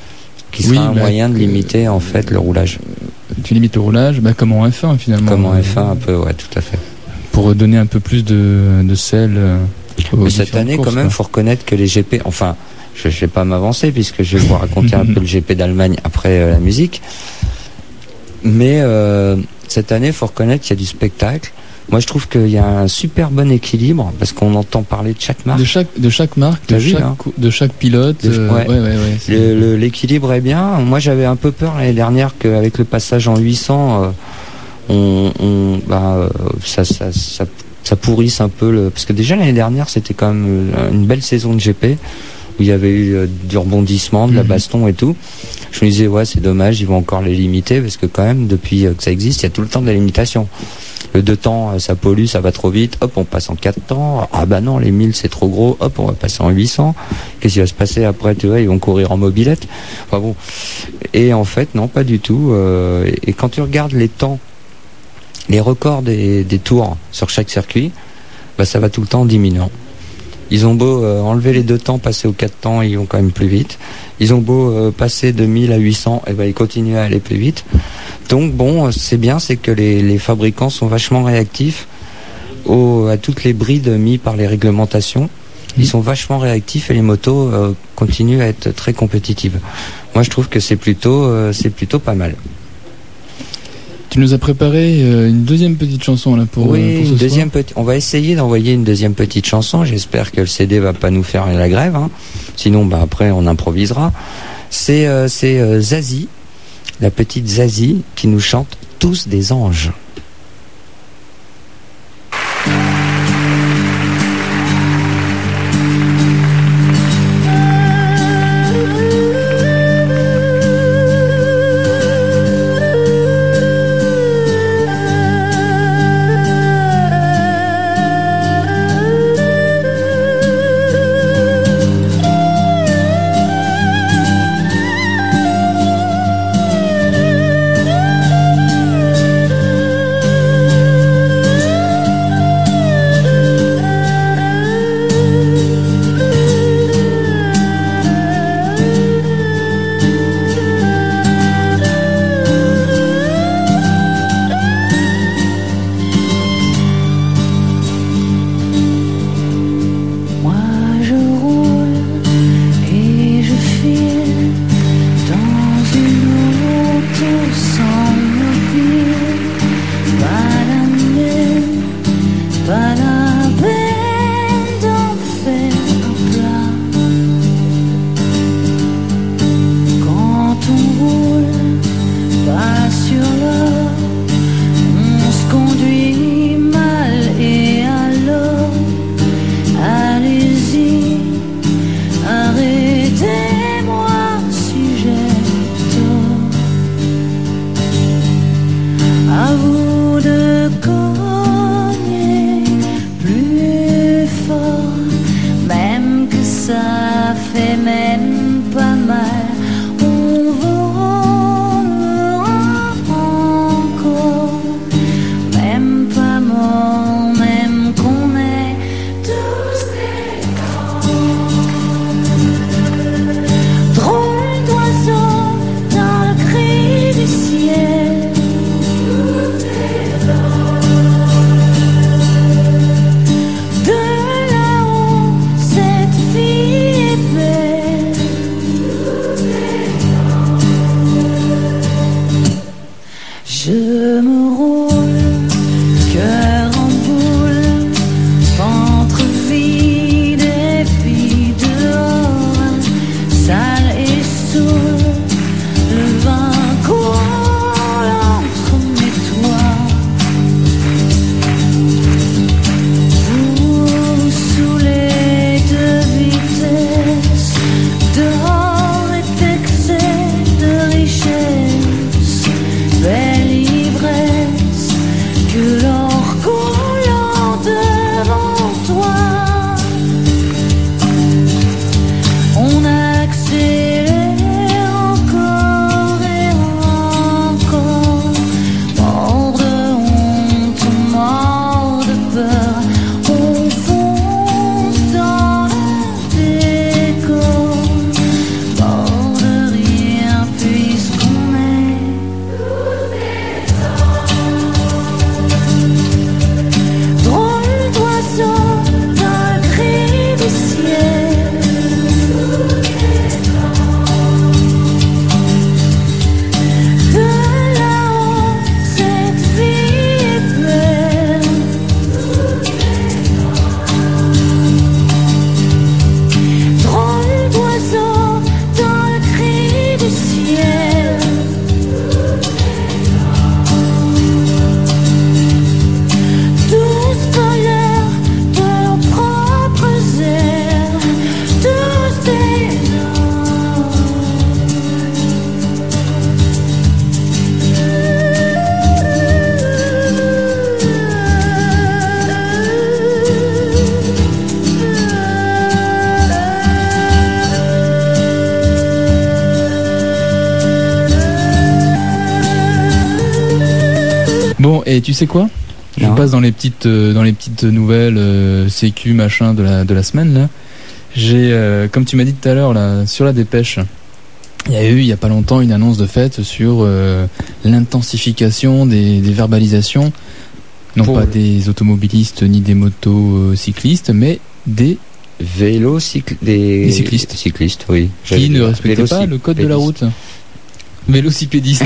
qui sera oui, un bah, moyen de limiter en fait le roulage. Tu limites le roulage, bah, comme en F un finalement. Comme en F un un peu, ouais, tout à fait. Pour donner un peu plus de, de sel. Euh, Mais cette année, courses, quand même, il faut reconnaître que les G P, enfin, je ne vais pas m'avancer puisque je vais vous raconter un peu le G P d'Allemagne après euh, la musique. Mais euh, cette année, il faut reconnaître qu'il y a du spectacle. Moi, je trouve qu'il y a un super bon équilibre parce qu'on entend parler de chaque marque. De chaque, de chaque marque, de, vu, chaque, hein. de chaque pilote. De, euh, ouais. Ouais, ouais, ouais, le, le, l'équilibre est bien. Moi, j'avais un peu peur l'année dernière qu'avec le passage en huit cents, euh, on, on, bah, ça, ça, ça, ça pourrisse un peu. Le... Parce que déjà, l'année dernière, c'était quand même une belle saison de G P où il y avait eu euh, du rebondissement, de la baston et tout. Je me disais, ouais, c'est dommage, ils vont encore les limiter parce que quand même, depuis euh, que ça existe, il y a tout le temps de la limitation. Le deux temps, ça pollue, ça va trop vite. Hop, on passe en quatre temps. Ah bah non, les mille, c'est trop gros. Hop, on va passer en huit cents. Qu'est-ce qui va se passer après? Tu vois, ils vont courir en mobilette. Enfin bon. Et en fait, non, pas du tout. Euh, et, et quand tu regardes les temps, les records des, des tours sur chaque circuit, bah ça va tout le temps en diminuant. Ils ont beau euh, enlever les deux temps, passer aux quatre temps, ils vont quand même plus vite. Ils ont beau euh, passer de mille à huit cents, et ben ils continuent à aller plus vite. Donc bon, c'est bien, c'est que les, les fabricants sont vachement réactifs au, à toutes les brides mises par les réglementations. Ils sont vachement réactifs et les motos euh, continuent à être très compétitives. Moi, je trouve que c'est plutôt, euh, c'est plutôt pas mal. Tu nous as préparé euh, une deuxième petite chanson là pour, oui, euh, pour ce une deuxième soir. petite. On va essayer d'envoyer une deuxième petite chanson. J'espère que le C D va pas nous faire la grève. Hein. Sinon, bah après, on improvisera. C'est, euh, c'est euh, Zazie, la petite Zazie, qui nous chante Tous des anges. Bon, et tu sais quoi ? Je Non. passe dans les petites, euh, dans les petites nouvelles euh, sécu machin de la, de la semaine là. J'ai, euh, comme tu m'as dit tout à l'heure là, sur la dépêche, il y a eu il y a pas longtemps une annonce de fait sur euh, l'intensification des, des verbalisations Non Pour pas le- des automobilistes ni des motocyclistes, mais des Vélo, cycl... des... Des cyclistes. cyclistes, oui. qui J'allais ne dire. respectaient pas le code de la route. Vélocyclédistes.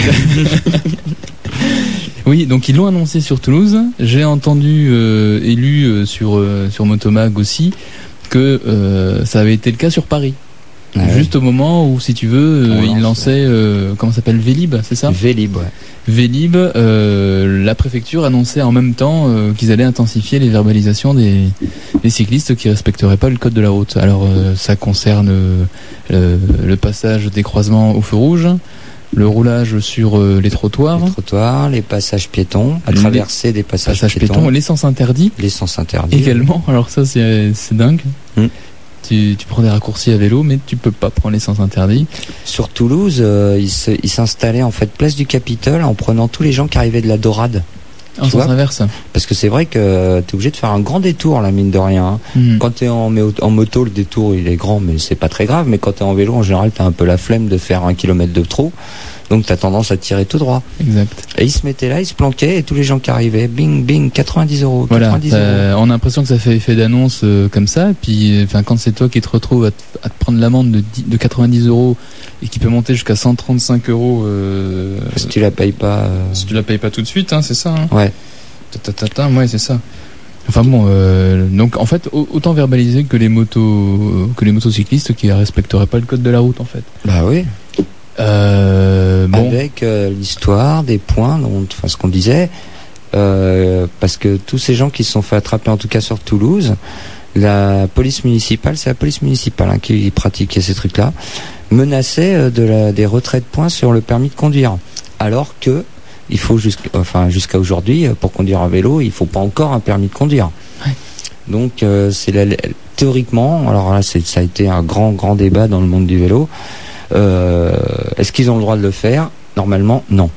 Oui, donc ils l'ont annoncé sur Toulouse. J'ai entendu euh, et lu euh, sur, euh, sur Motomag aussi que euh, ça avait été le cas sur Paris. Ah ouais. Juste au moment où, si tu veux, euh, On ils lance, lançaient, euh, comment ça s'appelle, Vélib, c'est ça Vélib, ouais. Vélib, euh, la préfecture annonçait en même temps euh, qu'ils allaient intensifier les verbalisations des, des cyclistes qui respecteraient pas le code de la route. Alors euh, ça concerne euh, le, le passage des croisements au feu rouge, le roulage sur euh, les trottoirs, Les trottoirs, les passages piétons, à Les traverser des passages, passages piétons, piétons, l'essence interdit l'essence interdite. également. Alors ça c'est c'est dingue. Mm. Tu, tu prends des raccourcis à vélo, mais tu peux pas prendre l'essence interdit. Sur Toulouse, euh, ils se- ils s'installaient en fait place du Capitole en prenant tous les gens qui arrivaient de la Dorade. En Tu sens vois inverse. Parce que c'est vrai que t'es obligé de faire un grand détour, là, mine de rien. hein. Mm. Quand t'es en, méo- en moto, le détour il est grand, mais c'est pas très grave. Mais quand t'es en vélo, en général, t'as un peu la flemme de faire un kilomètre de trop. Donc t'as tendance à tirer tout droit. Exact. Et ils se mettaient là, ils se planquaient, et tous les gens qui arrivaient, bing, bing, quatre-vingt-dix euros. Voilà, quatre-vingt-dix euros. euh, on a l'impression que ça fait effet d'annonce euh, comme ça, puis enfin quand c'est toi qui te retrouves à te, à te prendre l'amende de, dix de quatre-vingt-dix euros et qui peut monter jusqu'à cent trente-cinq euros euh, Si tu la payes pas. euh, si tu la payes pas tout de suite, hein, c'est ça. Hein. Ouais. Ta, ta, ta, ta, ouais, c'est ça. Enfin bon, euh, donc en fait au- autant verbaliser que les motos que les motocyclistes qui respecteraient pas le code de la route en fait. Bah oui. Euh, bon, Avec euh, l'histoire des points, dont, enfin ce qu'on disait, euh, parce que tous ces gens qui se sont fait attraper, en tout cas sur Toulouse, la police municipale, c'est la police municipale hein, qui pratiquait ces trucs-là, menaçait euh, de la, des retraits de points sur le permis de conduire, alors que il faut jusqu'à, enfin jusqu'à aujourd'hui, euh, pour conduire un vélo, il faut pas encore un permis de conduire. Ouais. Donc euh, c'est la, théoriquement, alors là c'est, ça a été un grand grand débat dans le monde du vélo. Euh, est-ce qu'ils ont le droit de le faire? Normalement, non.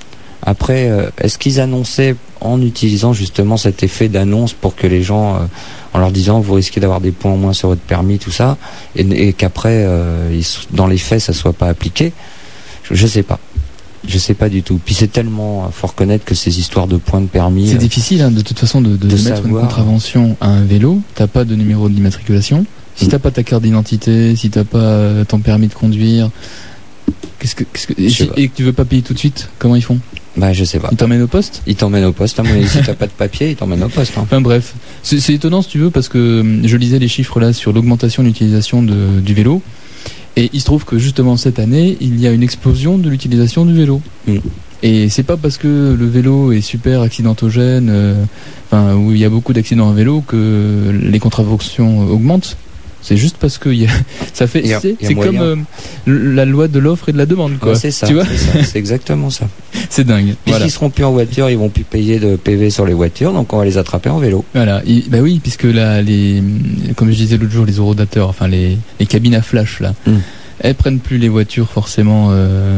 Après, euh, est-ce qu'ils annonçaient en utilisant justement cet effet d'annonce pour que les gens, euh, en leur disant vous risquez d'avoir des points en moins sur votre permis, tout ça, et, et qu'après, euh, ils, dans les faits, ça soit pas appliqué? Je, je sais pas. Je sais pas du tout. Puis c'est tellement, faut reconnaître que ces histoires de points de permis. c'est euh, difficile hein, de toute façon de, de, de mettre savoir. une contravention à un vélo. T'as pas de numéro d'immatriculation. Si Mm. t'as pas ta carte d'identité, si t'as pas euh, ton permis de conduire, qu'est-ce que, qu'est-ce que et, Je sais si- pas. et que tu veux pas payer tout de suite, comment ils font? Bah, je sais pas. Ils t'emmènent au poste? Ils t'emmènent au poste. Hein, mais si t'as pas de papier, ils t'emmènent au poste. Hein. Enfin bref, c'est, c'est étonnant si tu veux parce que hum, je lisais les chiffres là sur l'augmentation de l'utilisation de, du vélo et il se trouve que justement cette année il y a une explosion de l'utilisation du vélo. Mm. Et c'est pas parce que le vélo est super accidentogène, euh, enfin où il y a beaucoup d'accidents à vélo que les contraventions augmentent. C'est juste parce que il y a, ça fait, Il y a- c'est, il y a c'est moyen. comme euh, l- la loi de l'offre et de la demande quoi. Ouais, c'est ça. Tu vois, c'est, ça. C'est exactement ça. c'est dingue. Puisqu'ils Voilà. seront plus en voiture, ils vont plus payer de P V sur les voitures, donc on va les attraper en vélo. Voilà, et, bah oui, puisque là, les, comme je disais l'autre jour, les horodateurs, enfin les, les cabines à flash là, Mm. elles prennent plus les voitures forcément euh,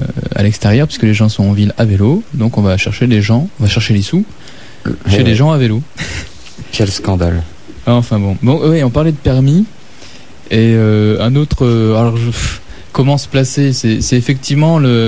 à l'extérieur, puisque les gens sont en ville à vélo, donc on va chercher les gens, on va chercher les sous chez Ouais. les gens à vélo. Quel scandale. Ah, enfin bon, bon, oui, on parlait de permis et euh, un autre, euh, alors je, pff, comment se placer, c'est, c'est effectivement le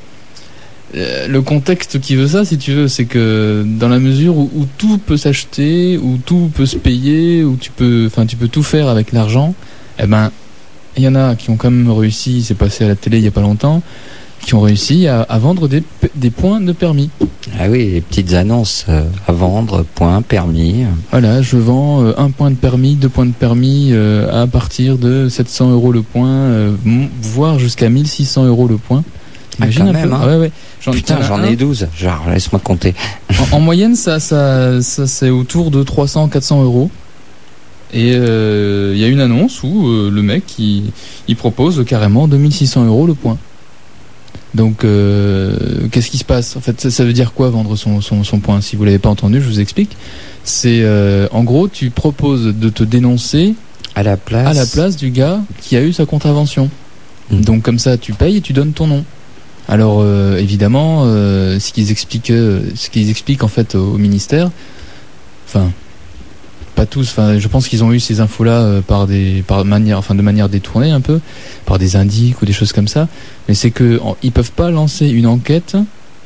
euh, le contexte qui veut ça, si tu veux, c'est que dans la mesure où, où tout peut s'acheter, où tout peut se payer, où tu peux, enfin, tu peux tout faire avec l'argent, eh ben, il y en a qui ont quand même réussi, c'est passé à la télé il y a pas longtemps, qui ont réussi à, à vendre des, p- des points de permis. Ah oui, les petites annonces euh, à vendre, point, permis. Voilà, je vends euh, un point de permis, deux points de permis euh, à partir de sept cents euros le point, euh, m- voire jusqu'à mille six cents euros le point. Ah, Imagine quand un même, peu. hein. Ah ouais, ouais. J'en, Putain, t'en as j'en un. ai douze. Genre, laisse-moi compter. En, en moyenne, ça, ça, ça c'est autour de trois cents à quatre cents euros. Et il euh, y a une annonce où euh, le mec il, il propose carrément deux mille six cents euros le point. Donc euh, qu'est-ce qui se passe? En fait, ça, ça veut dire quoi vendre son, son, son point? Si vous l'avez pas entendu, je vous explique. C'est euh, en gros, tu proposes de te dénoncer À la place. à la place du gars qui a eu sa contravention. Mm. Donc comme ça, tu payes et tu donnes ton nom. Alors euh, évidemment, euh, ce qu'ils expliquent, euh, ce qu'ils expliquent en fait au, au ministère, enfin pas tous, enfin je pense qu'ils ont eu ces infos-là euh, par des, par manière, enfin de manière détournée un peu, par des indices ou des choses comme ça. Mais c'est que en, ils peuvent pas lancer une enquête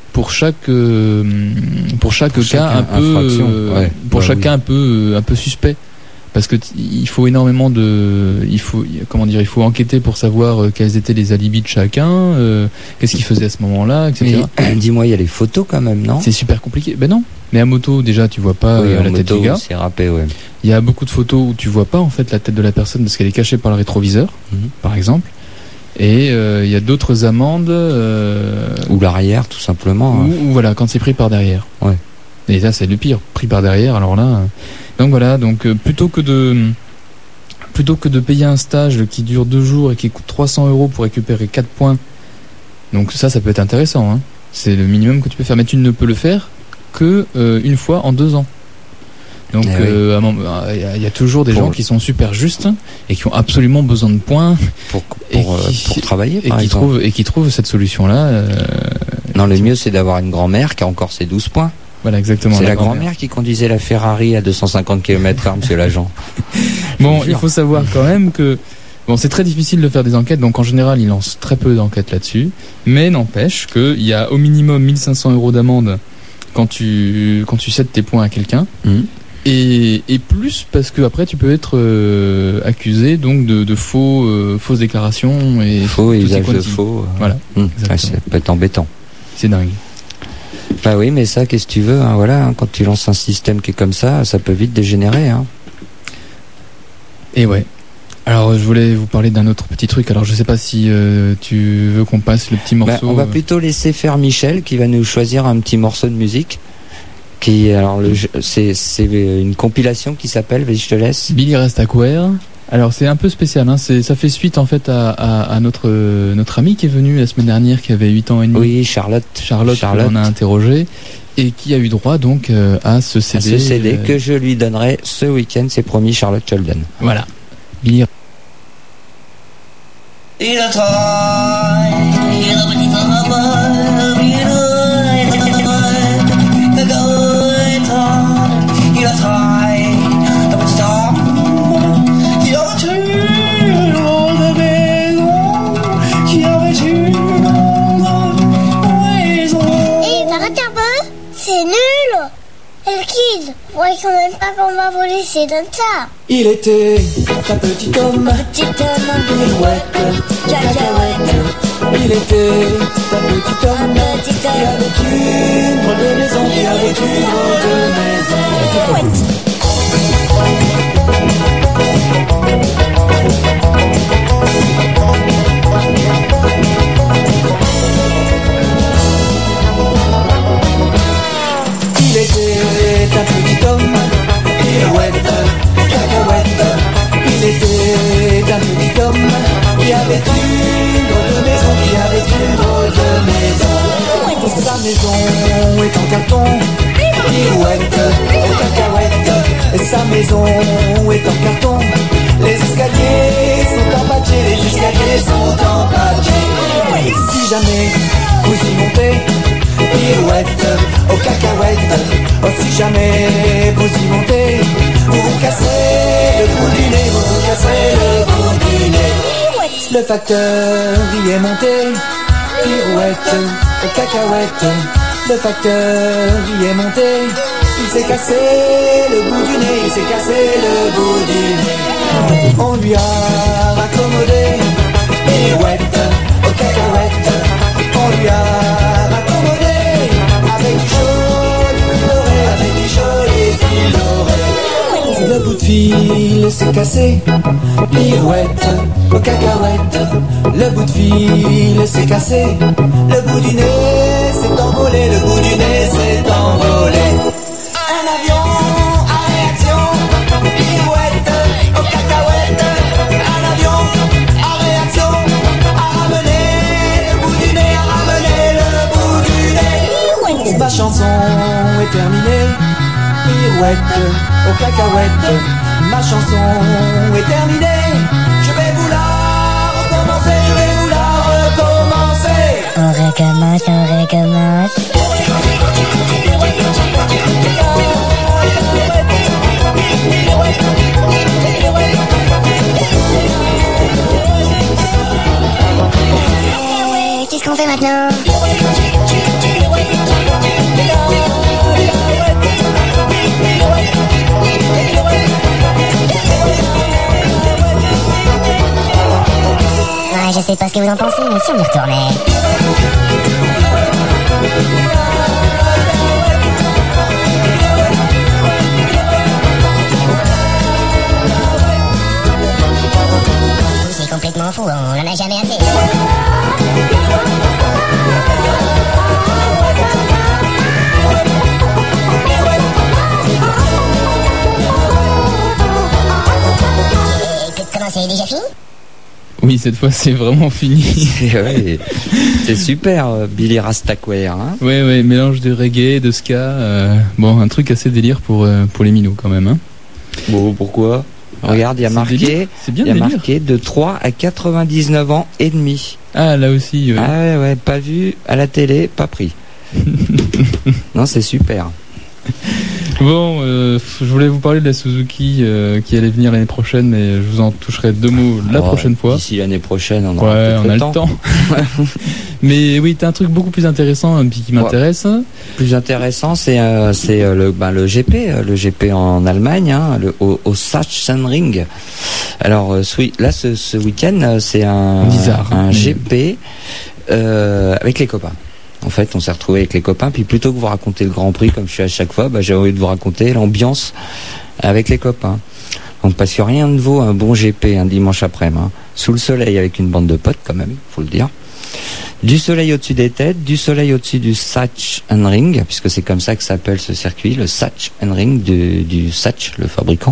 pour chaque euh, pour chaque pour cas un peu euh, ouais. pour bah, chaque oui. cas un peu un peu suspect. Parce que t- il faut énormément de, il faut comment dire, il faut enquêter pour savoir euh, quels étaient les alibis de chacun, euh, qu'est-ce qu'il faisait à ce moment-là, et cetera. Mais, dis-moi, il y a les photos quand même, non? C'est super compliqué. Ben non. Mais à moto, déjà, tu vois pas oui, euh, en la tête moto, du gars. c'est râpé, ouais. Il y a beaucoup de photos où tu vois pas en fait la tête de la personne parce qu'elle est cachée par le rétroviseur, Mhm. par exemple. Et euh, il y a d'autres amendes euh, Ou l'arrière, tout simplement. hein. ou, ou voilà, quand c'est pris par derrière. Ouais. Et là, c'est le pire, pris par derrière. Alors là, euh, donc voilà, donc euh, plutôt que de plutôt que de payer un stage qui dure deux jours et qui coûte trois cents euros pour récupérer quatre points, donc ça, ça peut être intéressant. Hein. C'est le minimum que tu peux faire, mais tu ne peux le faire que euh, une fois en deux ans. Donc il Eh oui. euh, y, y a toujours des Pour gens le- qui sont super justes et qui ont absolument besoin de points Pour, Et pour, euh, qui- pour travailler, et par qui exemple. trouvent et qui trouvent cette solution-là. euh, Non, le mieux, c'est d'avoir une grand-mère qui a encore ses douze points. voilà, exactement. C'est la grand-mère qui conduisait la Ferrari à deux cent cinquante kilomètres heure, monsieur l'agent. Bon, Je il jure. faut savoir quand même que bon, c'est très difficile de faire des enquêtes, donc en général, ils lancent très peu d'enquêtes là-dessus. Mais n'empêche qu'il y a au minimum mille cinq cents euros d'amende quand tu quand tu cèdes tes points à quelqu'un. Mhm. Et, et plus parce que après tu peux être euh, accusé donc de, de faux euh, fausses déclarations et Faux et tutti usage de quanti. faux. euh, Voilà, hum, ouais, exactement. ça peut être embêtant. C'est dingue. Bah oui, mais ça, qu'est-ce que tu veux, hein, voilà, hein, quand tu lances un système qui est comme ça, ça peut vite dégénérer. Hein. Et ouais. Alors je voulais vous parler d'un autre petit truc. Alors je sais pas si euh, tu veux qu'on passe le petit Bah, morceau. on va euh, plutôt laisser faire Michel qui va nous choisir un petit morceau de musique. Qui, alors, le jeu- c'est, c'est une compilation qui s'appelle, vas-y, je te laisse. Billy Rest Aquare. Alors c'est un peu spécial, hein. c'est, ça fait suite en fait à, à, à notre, euh, notre ami qui est venu la semaine dernière, qui avait huit ans et demi, Oui, Charlotte. Charlotte, Charlotte. qu'on a interrogé, et qui a eu droit donc euh, à ce C À D. ce C D euh, que je lui donnerai ce week-end, c'est promis, Charlotte Cholden. Voilà. Billy. Il a travaillé, il a petit travail, il a il a travaillé, un petit homme, il a une grande maison, qui avait une grande maison. Hé, t'arrêtes un peu? C'est nul! Et le kid, on voit quand même pas qu'on va vous laisser dans ça. Il était un petit homme, Petit homme, pirouette, cacahuète, il était un petit homme, petit qui homme, avait une grande maison, qui avait une grande maison. Il était un petit homme, pirouette, cacahuète. Il était un petit homme qui avait une drôle de maison, qui avait une drôle de maison. Sa maison est en carton, pirouette, aux cacahuètes. Et sa maison est en carton. Les escaliers sont en papier, les escaliers sont en papier. Si jamais vous y montez, pirouette, aux cacahuètes. Oh, si jamais vous y montez, vous vous cassez le bout du nez, vous vous cassez le bout du nez. Le facteur y est monté, pirouette, aux cacahuètes. Le facteur y est monté, il s'est cassé le bout du nez, il s'est cassé le bout du nez. On lui a raccommodé, pirouette, aux cacahuètes. On lui a raccommodé avec du joli fil doré, avec du joli fil doré. Le bout de fil s'est cassé, pirouette, aux cacahuètes. Le bout de fil s'est cassé, le bout du nez s'est envolé, le bout du nez s'est envolé. Un avion à réaction, pirouette, aux cacahuètes. Un avion à réaction, à ramener le bout du nez, à ramener le bout du nez. Ma chanson est terminée, pirouette, aux cacahuètes. Ma chanson est terminée, je vais vous la recommencer, je vais vous la recommencer. on recommence, on recommence. Eh ouais, qu'est-ce qu'on fait maintenant? vous en pensez si on y retournait? C'est complètement fou, on en a jamais assez. Comment, c'est déjà fini? Oui, cette fois c'est vraiment fini. Ouais, c'est super, euh, Billy Rastaquaire. Hein. Ouais, ouais, mélange de reggae, de ska. Euh, bon, un truc assez délire pour, euh, pour les minots quand même. Hein. Bon, pourquoi? Regarde, il y a marqué, c'est bien il y a délire. marqué de trois à quatre-vingt-dix-neuf ans et demi. Ah, là aussi, ouais. Ah ouais, ouais, pas vu à la télé, pas pris. Non, c'est super. Bon, euh, je voulais vous parler de la Suzuki euh, qui allait venir l'année prochaine, mais je vous en toucherai deux mots la Oh, prochaine fois. D'ici l'année prochaine, on aura Ouais, peut-être on a le le temps. temps. Mais oui, t'as un truc beaucoup plus intéressant, un petit qui m'intéresse. Plus intéressant, c'est euh, c'est euh, le ben, le G P, euh, le G P en Allemagne, hein, le, au, au Sachsenring. Alors euh, ce, là, ce, ce week-end, euh, c'est un Bizarre, un mais- G P euh, avec les copains. En fait, on s'est retrouvés avec les copains, puis plutôt que vous raconter le Grand Prix comme je fais à chaque fois, bah, j'ai envie de vous raconter l'ambiance avec les copains. Donc parce que rien ne vaut un bon G P un dimanche après-midi, hein. Sous le soleil avec une bande de potes quand même, faut le dire. Du soleil au-dessus des têtes, du soleil au-dessus du Sachsenring, puisque c'est comme ça que s'appelle ce circuit, le Sachsenring du, du Sach, le fabricant,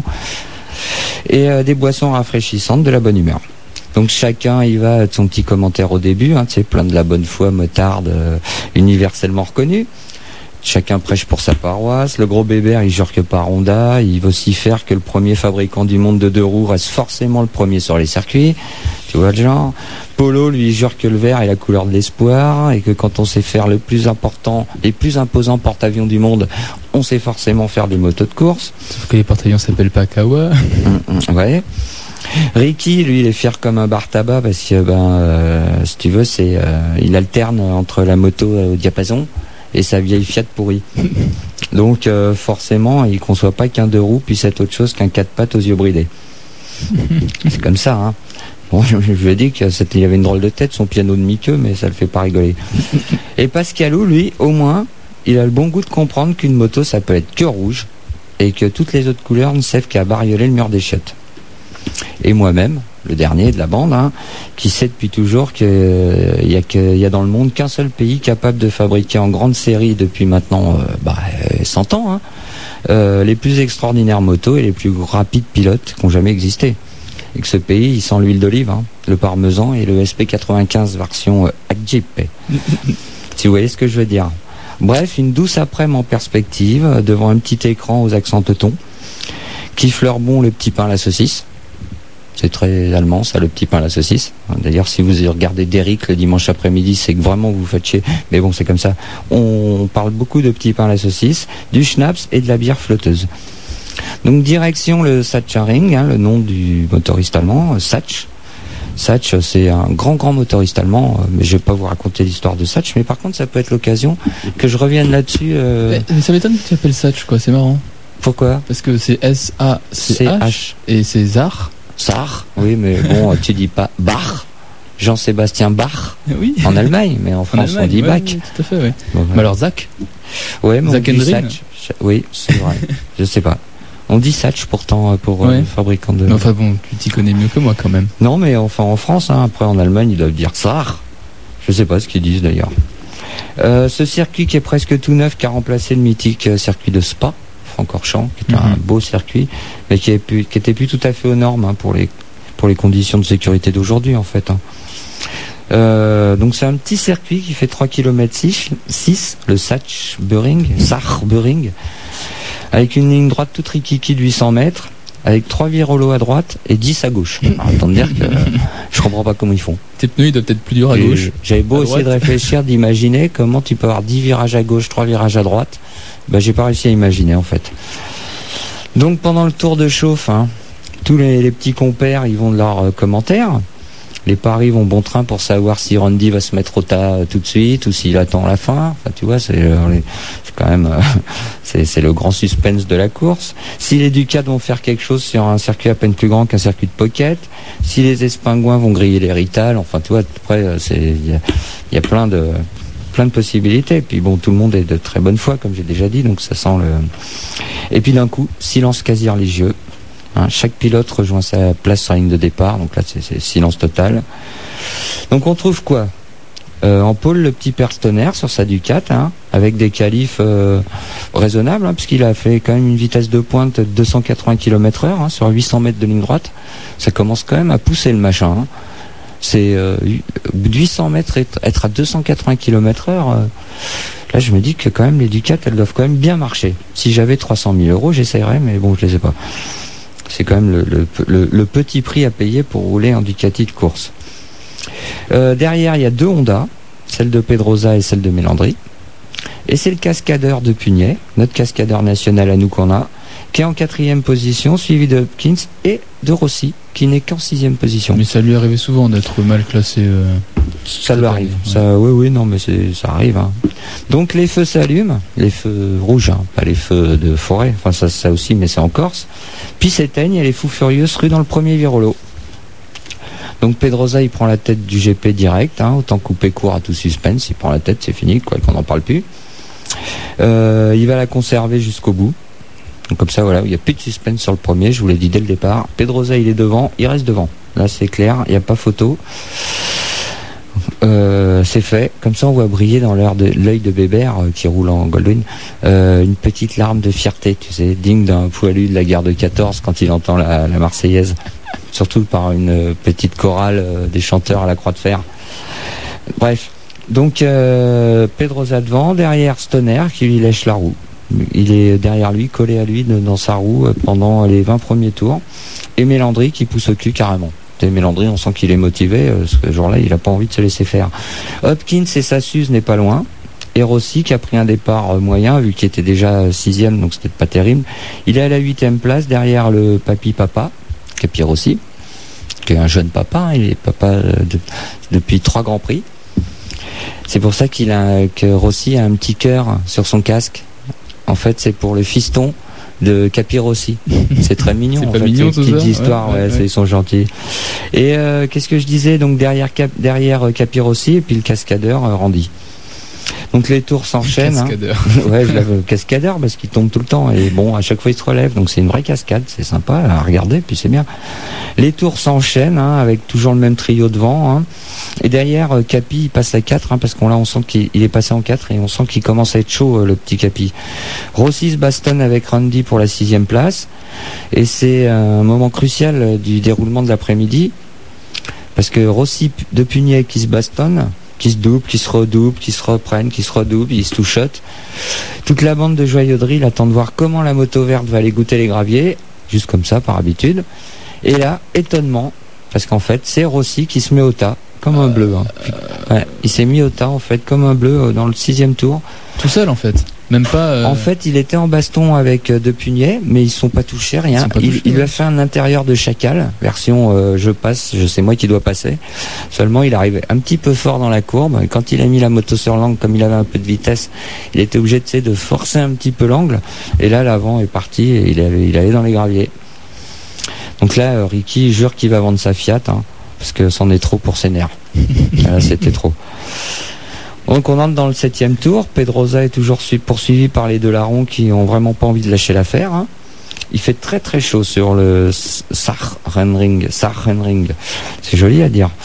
et euh, des boissons rafraîchissantes, de la bonne humeur. Donc chacun y va de son petit commentaire au début, hein, tu sais, plein de la bonne foi, motarde, euh, universellement reconnu. Chacun prêche pour sa paroisse. Le gros bébert, il jure que par Honda, il vocifère que le premier fabricant du monde de deux roues reste forcément le premier sur les circuits. Tu vois le genre. Polo, lui, jure que le vert est la couleur de l'espoir et que quand on sait faire le plus important, les plus imposants porte-avions du monde, on sait forcément faire des motos de course. Sauf que les porte-avions s'appellent pas Kawa. Hum, hum, ouais. Ricky, lui, il est fier comme un bar tabac parce que, ben, euh, si tu veux, c'est, euh, il alterne entre la moto au diapason et sa vieille Fiat pourrie. Donc, euh, forcément, il conçoit pas qu'un deux roues puisse être autre chose qu'un quatre pattes aux yeux bridés. C'est comme ça, hein. Bon, je, je lui ai dit qu'il y avait une drôle de tête, son piano de mi-queue, mais ça le fait pas rigoler. Et Pascalou, lui, au moins, il a le bon goût de comprendre qu'une moto, ça peut être que rouge et que toutes les autres couleurs ne servent qu'à barioler le mur des chiottes. Et moi-même, le dernier de la bande, hein, qui sait depuis toujours qu'il euh, y a que, y a dans le monde qu'un seul pays capable de fabriquer en grande série depuis maintenant euh, bah, cent ans hein, euh, les plus extraordinaires motos et les plus rapides pilotes qui ont jamais existé. Et que ce pays, il sent l'huile d'olive, hein, le parmesan et le S P quatre-vingt-quinze version euh, Agip. Si vous voyez ce que je veux dire. Bref, une douce après-midi en perspective, euh, devant un petit écran aux accents teutons, qui fleure bon le petit pain à la saucisse. C'est très allemand, ça, le petit pain à la saucisse. D'ailleurs, si vous regardez Derrick le dimanche après-midi, c'est que vraiment vous vous faites chier. Mais bon, c'est comme ça. On parle beaucoup de petit pain à la saucisse, du schnapps et de la bière flotteuse. Donc, direction le Sachsenring, hein, le nom du motoriste allemand, Sach. Sach, c'est un grand, grand motoriste allemand. Mais je vais pas vous raconter l'histoire de Sach. Mais par contre, ça peut être l'occasion que je revienne là-dessus. Euh... Mais ça m'étonne que tu appelles Sach, quoi. C'est marrant. Pourquoi? Parce que c'est S A C H et c'est Zar. Zar, oui, mais bon, tu dis pas Bach, Jean-Sébastien Bach, oui. En Allemagne, mais en France en Allemagne, on dit ouais, Bach. Oui, tout à fait, oui. Bon, ouais. Mais alors Zach Ouais, mais Zach on dit Hendrin. Sach. Oui, c'est vrai. Je sais pas. On dit Sach pourtant pour Ouais. euh, le fabricant de. Mais enfin bon, tu t'y connais mieux que moi quand même. Non, mais enfin en France, hein, après en Allemagne, ils doivent dire Zar. Je sais pas ce qu'ils disent d'ailleurs. Euh, ce circuit qui est presque tout neuf, qui a remplacé le mythique euh, circuit de Spa, Francorchamps, qui est Mhm. un beau circuit, mais qui, est plus, qui était plus tout à fait aux normes hein, pour les pour les conditions de sécurité d'aujourd'hui en fait. Hein. Euh, donc c'est un petit circuit qui fait trois kilomètres six, le Sachsenring, Sachsenring, avec une ligne droite toute rikiki de huit cents mètres, avec trois virolos à droite et dix à gauche. Alors, autant dire que je comprends pas comment ils font. Tes pneus ils doivent être plus durs à Et gauche. J'avais beau à essayer de droite. réfléchir, d'imaginer comment tu peux avoir dix virages à gauche, trois virages à droite. Bah, j'ai pas réussi à imaginer en fait. Donc pendant le tour de chauffe, hein, tous les, les petits compères, ils vont de leurs euh, commentaires. Les paris vont bon train pour savoir si Randy va se mettre au tas euh, tout de suite ou s'il attend la fin. Enfin, tu vois, c'est euh, les- c'est quand même, euh, C'est, c'est le grand suspense de la course. Si les Ducats vont faire quelque chose sur un circuit à peine plus grand qu'un circuit de pocket, si les Espingouins vont griller les Rital, enfin tu vois, après c'est il y a, y a plein de plein de possibilités. Et puis bon, tout le monde est de très bonne foi, comme j'ai déjà dit, donc ça sent le. Et puis d'un coup, silence quasi religieux. Hein, chaque pilote rejoint sa place sur la ligne de départ, donc là c'est, c'est silence total. Donc on trouve quoi? Euh, en pôle, le petit père Stoner sur sa Ducat, hein, avec des qualifs euh, raisonnables, hein, puisqu'il a fait quand même une vitesse de pointe de deux cent quatre-vingts kilomètres heure hein, sur huit cents mètres de ligne droite. Ça commence quand même à pousser le machin. Hein. C'est euh, huit cents mètres, être, être à deux cent quatre-vingts kilomètres heure. Euh, là, je me dis que quand même les Ducats, elles doivent quand même bien marcher. Si j'avais trois cent mille euros, j'essayerais, mais bon, je les ai pas. C'est quand même le, le, le, le petit prix à payer pour rouler en Ducati de course. Euh, derrière, il y a deux Honda, celle de Pedrosa et celle de Melandri. Et c'est le cascadeur de Pugnet, notre cascadeur national à nous qu'on a, qui est en quatrième position, suivi de Hopkins et de Rossi, qui n'est qu'en sixième position. Mais ça lui arrivait souvent d'être mal classé. Euh... Ça lui arrive. Ouais. Ça, oui, oui, non, mais c'est, ça arrive. Hein. Donc les feux s'allument, les feux rouges, hein, pas les feux de forêt. Enfin ça, ça aussi, mais c'est en Corse. Puis s'éteignent et les fous furieux se ruent dans le premier virolo. Donc Pedrosa, il prend la tête du G P direct, hein, autant couper court à tout suspense. Il prend la tête, c'est fini, quoi, qu'on n'en parle plus. Euh, il va la conserver jusqu'au bout. Donc comme ça, voilà, il n'y a plus de suspense sur le premier, je vous l'ai dit dès le départ. Pedrosa, il est devant, il reste devant. Là, c'est clair, il n'y a pas photo. Euh, c'est fait. Comme ça, on voit briller dans l'œil de, l'œil de Bébert, euh, qui roule en Goldwyn, euh, une petite larme de fierté, tu sais, digne d'un poilu de la guerre de quatorze quand il entend la, la Marseillaise. Surtout par une petite chorale euh, des chanteurs à la croix de fer. Bref. Donc, euh, Pedrosa devant, derrière Stoner qui lui lèche la roue. Il est derrière lui, collé à lui de, dans sa roue euh, pendant les vingt premiers tours. Et Melandri qui pousse au cul carrément. Et Melandri, on sent qu'il est motivé, euh, ce jour-là, il n'a pas envie de se laisser faire. Hopkins et sa Suze n'est pas loin. Et Rossi qui a pris un départ euh, moyen, vu qu'il était déjà sixième, donc c'était pas terrible. Il est à la huitième place, derrière le papy papa, Capi Rossi, qui est un jeune papa, hein, il est papa euh, de, depuis trois grands prix. C'est pour ça qu'il a, que Rossi a un petit cœur sur son casque. En fait, c'est pour le fiston de Capi Rossi. C'est très mignon. C'est en pas fait, mignon, ces tout petites ça histoires, ouais, ouais, ouais. Ils sont gentils. Et euh, qu'est-ce que je disais? Donc derrière, Cap, derrière Capi Rossi et puis le cascadeur euh, Randy. Donc les tours s'enchaînent. Cascadeur. Hein. Ouais, je l'avais cascadeur parce qu'il tombe tout le temps et bon, à chaque fois il se relève. Donc c'est une vraie cascade, c'est sympa à regarder, puis c'est bien. Les tours s'enchaînent hein, avec toujours le même trio devant. Hein. Et derrière, euh, Capi il passe à quatre hein, parce qu'on là on sent qu'il il est passé en quatre et on sent qu'il commence à être chaud euh, le petit Capi. Rossi se bastonne avec Randy pour la sixième place et c'est un moment crucial euh, du déroulement de l'après-midi parce que Rossi de Pugnet qui se bastonne, qui se double, qui se redouble, qui se reprennent, qui se redouble, ils se touchotent. Toute la bande de joyeux de Rille attend de voir comment la moto verte va aller goûter les graviers, juste comme ça par habitude. Et là, étonnement, parce qu'en fait, c'est Rossi qui se met au tas, comme un bleu. Hein. Ouais, il s'est mis au tas, en fait, comme un bleu dans le sixième tour. Tout seul, en fait. Même pas. Euh... En fait, il était en baston avec euh, De Pugnet, mais ils ne sont pas touchés, rien. Pas il, touchés, il ouais. lui a fait un intérieur de chacal, version euh, je passe, je sais moi qui dois passer. Seulement, il arrivait un petit peu fort dans la courbe. Et quand il a mis la moto sur l'angle, comme il avait un peu de vitesse, il était obligé de, de forcer un petit peu l'angle. Et là, l'avant est parti et il allait, il allait dans les graviers. Donc là, euh, Ricky jure qu'il va vendre sa Fiat, hein, parce que c'en est trop pour ses nerfs. Là, c'était trop. Donc on entre dans le septième tour. Pedrosa est toujours poursuivi par les deux larrons qui ont vraiment pas envie de lâcher l'affaire. Hein. Il fait très très chaud sur le Sachsenring. Sachsenring. C'est joli à dire.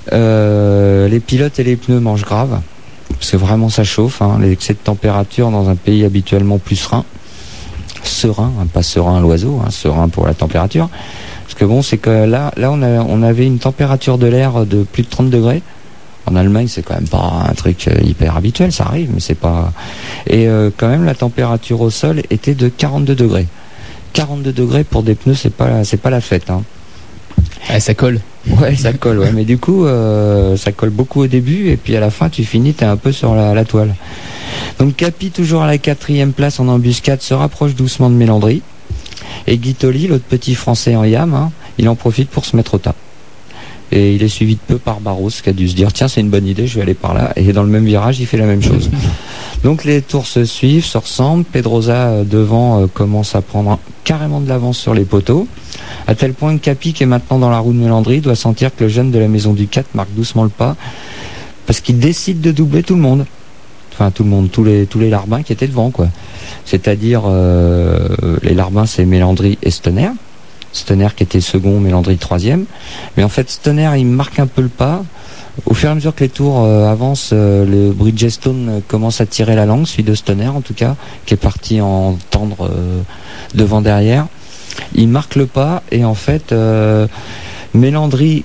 Euh, les pilotes et les pneus mangent grave. Parce que vraiment ça chauffe. Hein. Les excès de température dans un pays habituellement plus serein. Serein, hein, pas serein à l'oiseau, hein, serein pour la température. Parce que bon, c'est que là, là on, a, on avait une température de l'air de plus de trente degrés. En Allemagne, c'est quand même pas un truc hyper habituel, ça arrive, mais c'est pas... Et euh, quand même, la température au sol était de quarante-deux degrés. quarante-deux degrés pour des pneus, c'est pas, c'est pas la fête. Hein. Ah, ça colle. Ouais, ça colle, ouais. Mais du coup, euh, ça colle beaucoup au début, et puis à la fin, tu finis, t'es un peu sur la, la toile. Donc Capi, toujours à la quatrième place en embuscade, se rapproche doucement de Melandri. Et Guitoli, l'autre petit français en yam, hein, il en profite pour se mettre au tas. Et il est suivi de peu par Barros qui a dû se dire tiens c'est une bonne idée, je vais aller par là. Et dans le même virage il fait la même chose. Donc les tours se suivent, se ressemblent. Pedrosa euh, devant euh, commence à prendre carrément de l'avance sur les poteaux, à tel point que Capi, qui est maintenant dans la roue de Mélandry, doit sentir que le jeune de la maison du quatre marque doucement le pas, parce qu'il décide de doubler tout le monde. Enfin tout le monde, tous les tous les larbins qui étaient devant, quoi. C'est-à-dire euh, les larbins, c'est Mélandry et Stenner. Stenner qui était second, Mélandry troisième. Mais en fait Stenner il marque un peu le pas. Au fur et à mesure que les tours euh, avancent, euh, le Bridgestone euh, commence à tirer la langue, celui de Stenner en tout cas, qui est parti en tendre euh, devant derrière. Il marque le pas et en fait euh, Mélandry,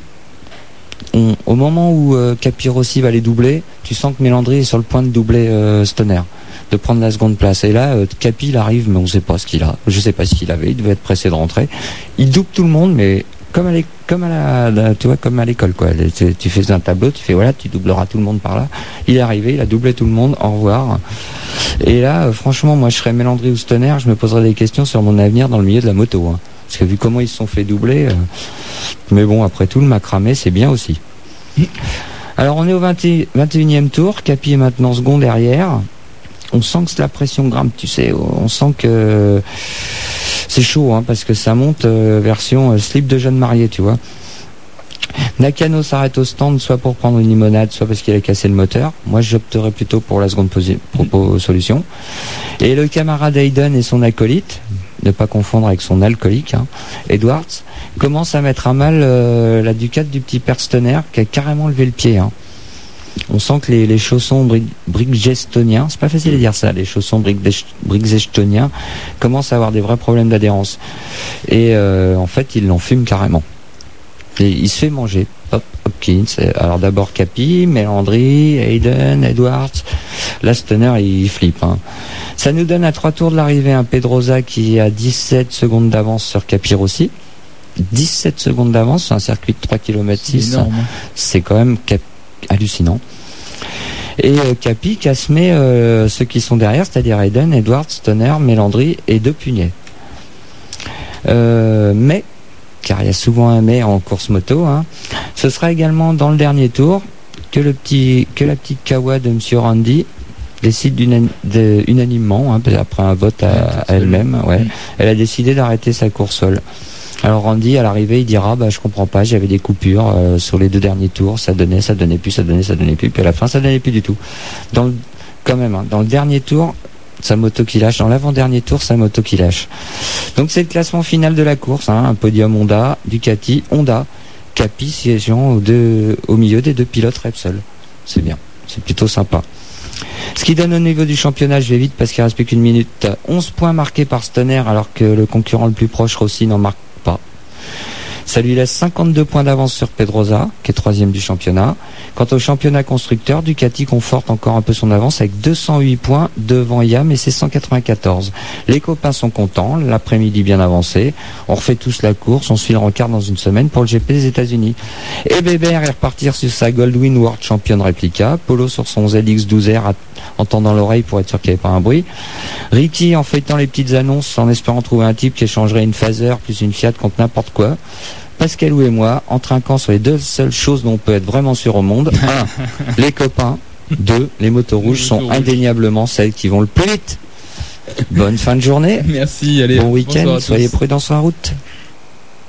on, au moment où euh, Capirossi va les doubler, tu sens que Mélandry est sur le point de doubler euh, Stenner, de prendre la seconde place. Et là, euh, Capi il arrive, mais on ne sait pas ce qu'il a. Je ne sais pas ce qu'il avait. Il devait être pressé de rentrer. Il double tout le monde, mais comme à l'école, comme à la, la, tu vois, comme à l'école, quoi. Tu, tu fais un tableau, tu fais voilà, tu doubleras tout le monde par là. Il est arrivé, il a doublé tout le monde. Au revoir. Et là, euh, franchement, moi, je serais Mélandry ou Stenner, je me poserais des questions sur mon avenir dans le milieu de la moto, hein. Parce que vu comment ils se sont fait doubler, euh, mais bon, après tout, le macramé, c'est bien aussi. Alors, on est au vingt et unième tour. Capi est maintenant second derrière. On sent que la pression grimpe, tu sais. On sent que c'est chaud, hein, parce que ça monte euh, version euh, slip de jeune marié, tu vois. Nakano s'arrête au stand, soit pour prendre une limonade, soit parce qu'il a cassé le moteur. Moi, j'opterais plutôt pour la seconde posi- propos solution. Et le camarade Hayden et son acolyte, ne pas confondre avec son alcoolique, hein, Edwards, commence à mettre à mal euh, la Ducat du petit père Stenner, qui a carrément levé le pied, hein. On sent que les, les chaussons brig, brigestoniens, c'est pas facile de dire ça, les chaussons brigestoniens commencent à avoir des vrais problèmes d'adhérence. Et euh, en fait, ils l'enfument carrément. Et il se fait manger. Hop, Hopkins. Alors d'abord Capi, Mélandry, Hayden, Edwards. Là, Stenner, il flippe, hein. Ça nous donne à trois tours de l'arrivée un Pedrosa qui a dix-sept secondes d'avance sur Capirossi. dix-sept secondes d'avance sur un circuit de trois virgule six kilomètres. C'est quand même cap- hallucinant. Et euh, Capi casse-met euh, ceux qui sont derrière, c'est-à-dire Hayden, Edwards, Stenner, Mélandry et deux Punier. Euh, mais, car il y a souvent un mais en course moto, hein, ce sera également dans le dernier tour que, le petit, que la petite Kawa de Monsieur Randy décide unanimement, hein, après un vote à, à elle-même, ouais, mmh. Elle a décidé d'arrêter sa course seule. Alors Randy, à l'arrivée, il dira bah je comprends pas, j'avais des coupures euh, sur les deux derniers tours, ça donnait, ça donnait plus, ça donnait, ça donnait plus, puis à la fin ça donnait plus du tout. Dans le, quand même, hein, dans le dernier tour, sa moto qui lâche, dans l'avant-dernier tour, sa moto qui lâche. Donc c'est le classement final de la course, hein, un podium Honda, Ducati, Honda, Capi siégeant au, deux, au milieu des deux pilotes Repsol. C'est bien, c'est plutôt sympa. Ce qui donne au niveau du championnat, je vais vite parce qu'il reste plus qu'une minute, onze points marqués par Stenner alors que le concurrent le plus proche, Rossi, n'en marque pas. Ça lui laisse cinquante-deux points d'avance sur Pedrosa, qui est troisième du championnat. Quant au championnat constructeur, Ducati conforte encore un peu son avance avec deux cent huit points devant Yam et c'est cent quatre-vingt-quatorze. Les copains sont contents, l'après-midi bien avancé. On refait tous la course, on suit le rencard dans une semaine pour le G P des États-Unis. Et Bébert est repartir sur sa Goldwyn World Champion réplica. Polo sur son Z X douze R en tendant l'oreille pour être sûr qu'il n'y avait pas un bruit. Ricky en feuilletant les petites annonces en espérant trouver un type qui échangerait une Phaser plus une Fiat contre n'importe quoi. Pascalou et moi, en trinquant sur les deux seules choses dont on peut être vraiment sûr au monde. Un, les copains. Deux, les motos rouges sont rouges. Indéniablement celles qui vont le plus vite. Bonne fin de journée. Merci, allez. Bon week-end, soyez prudents sur la route.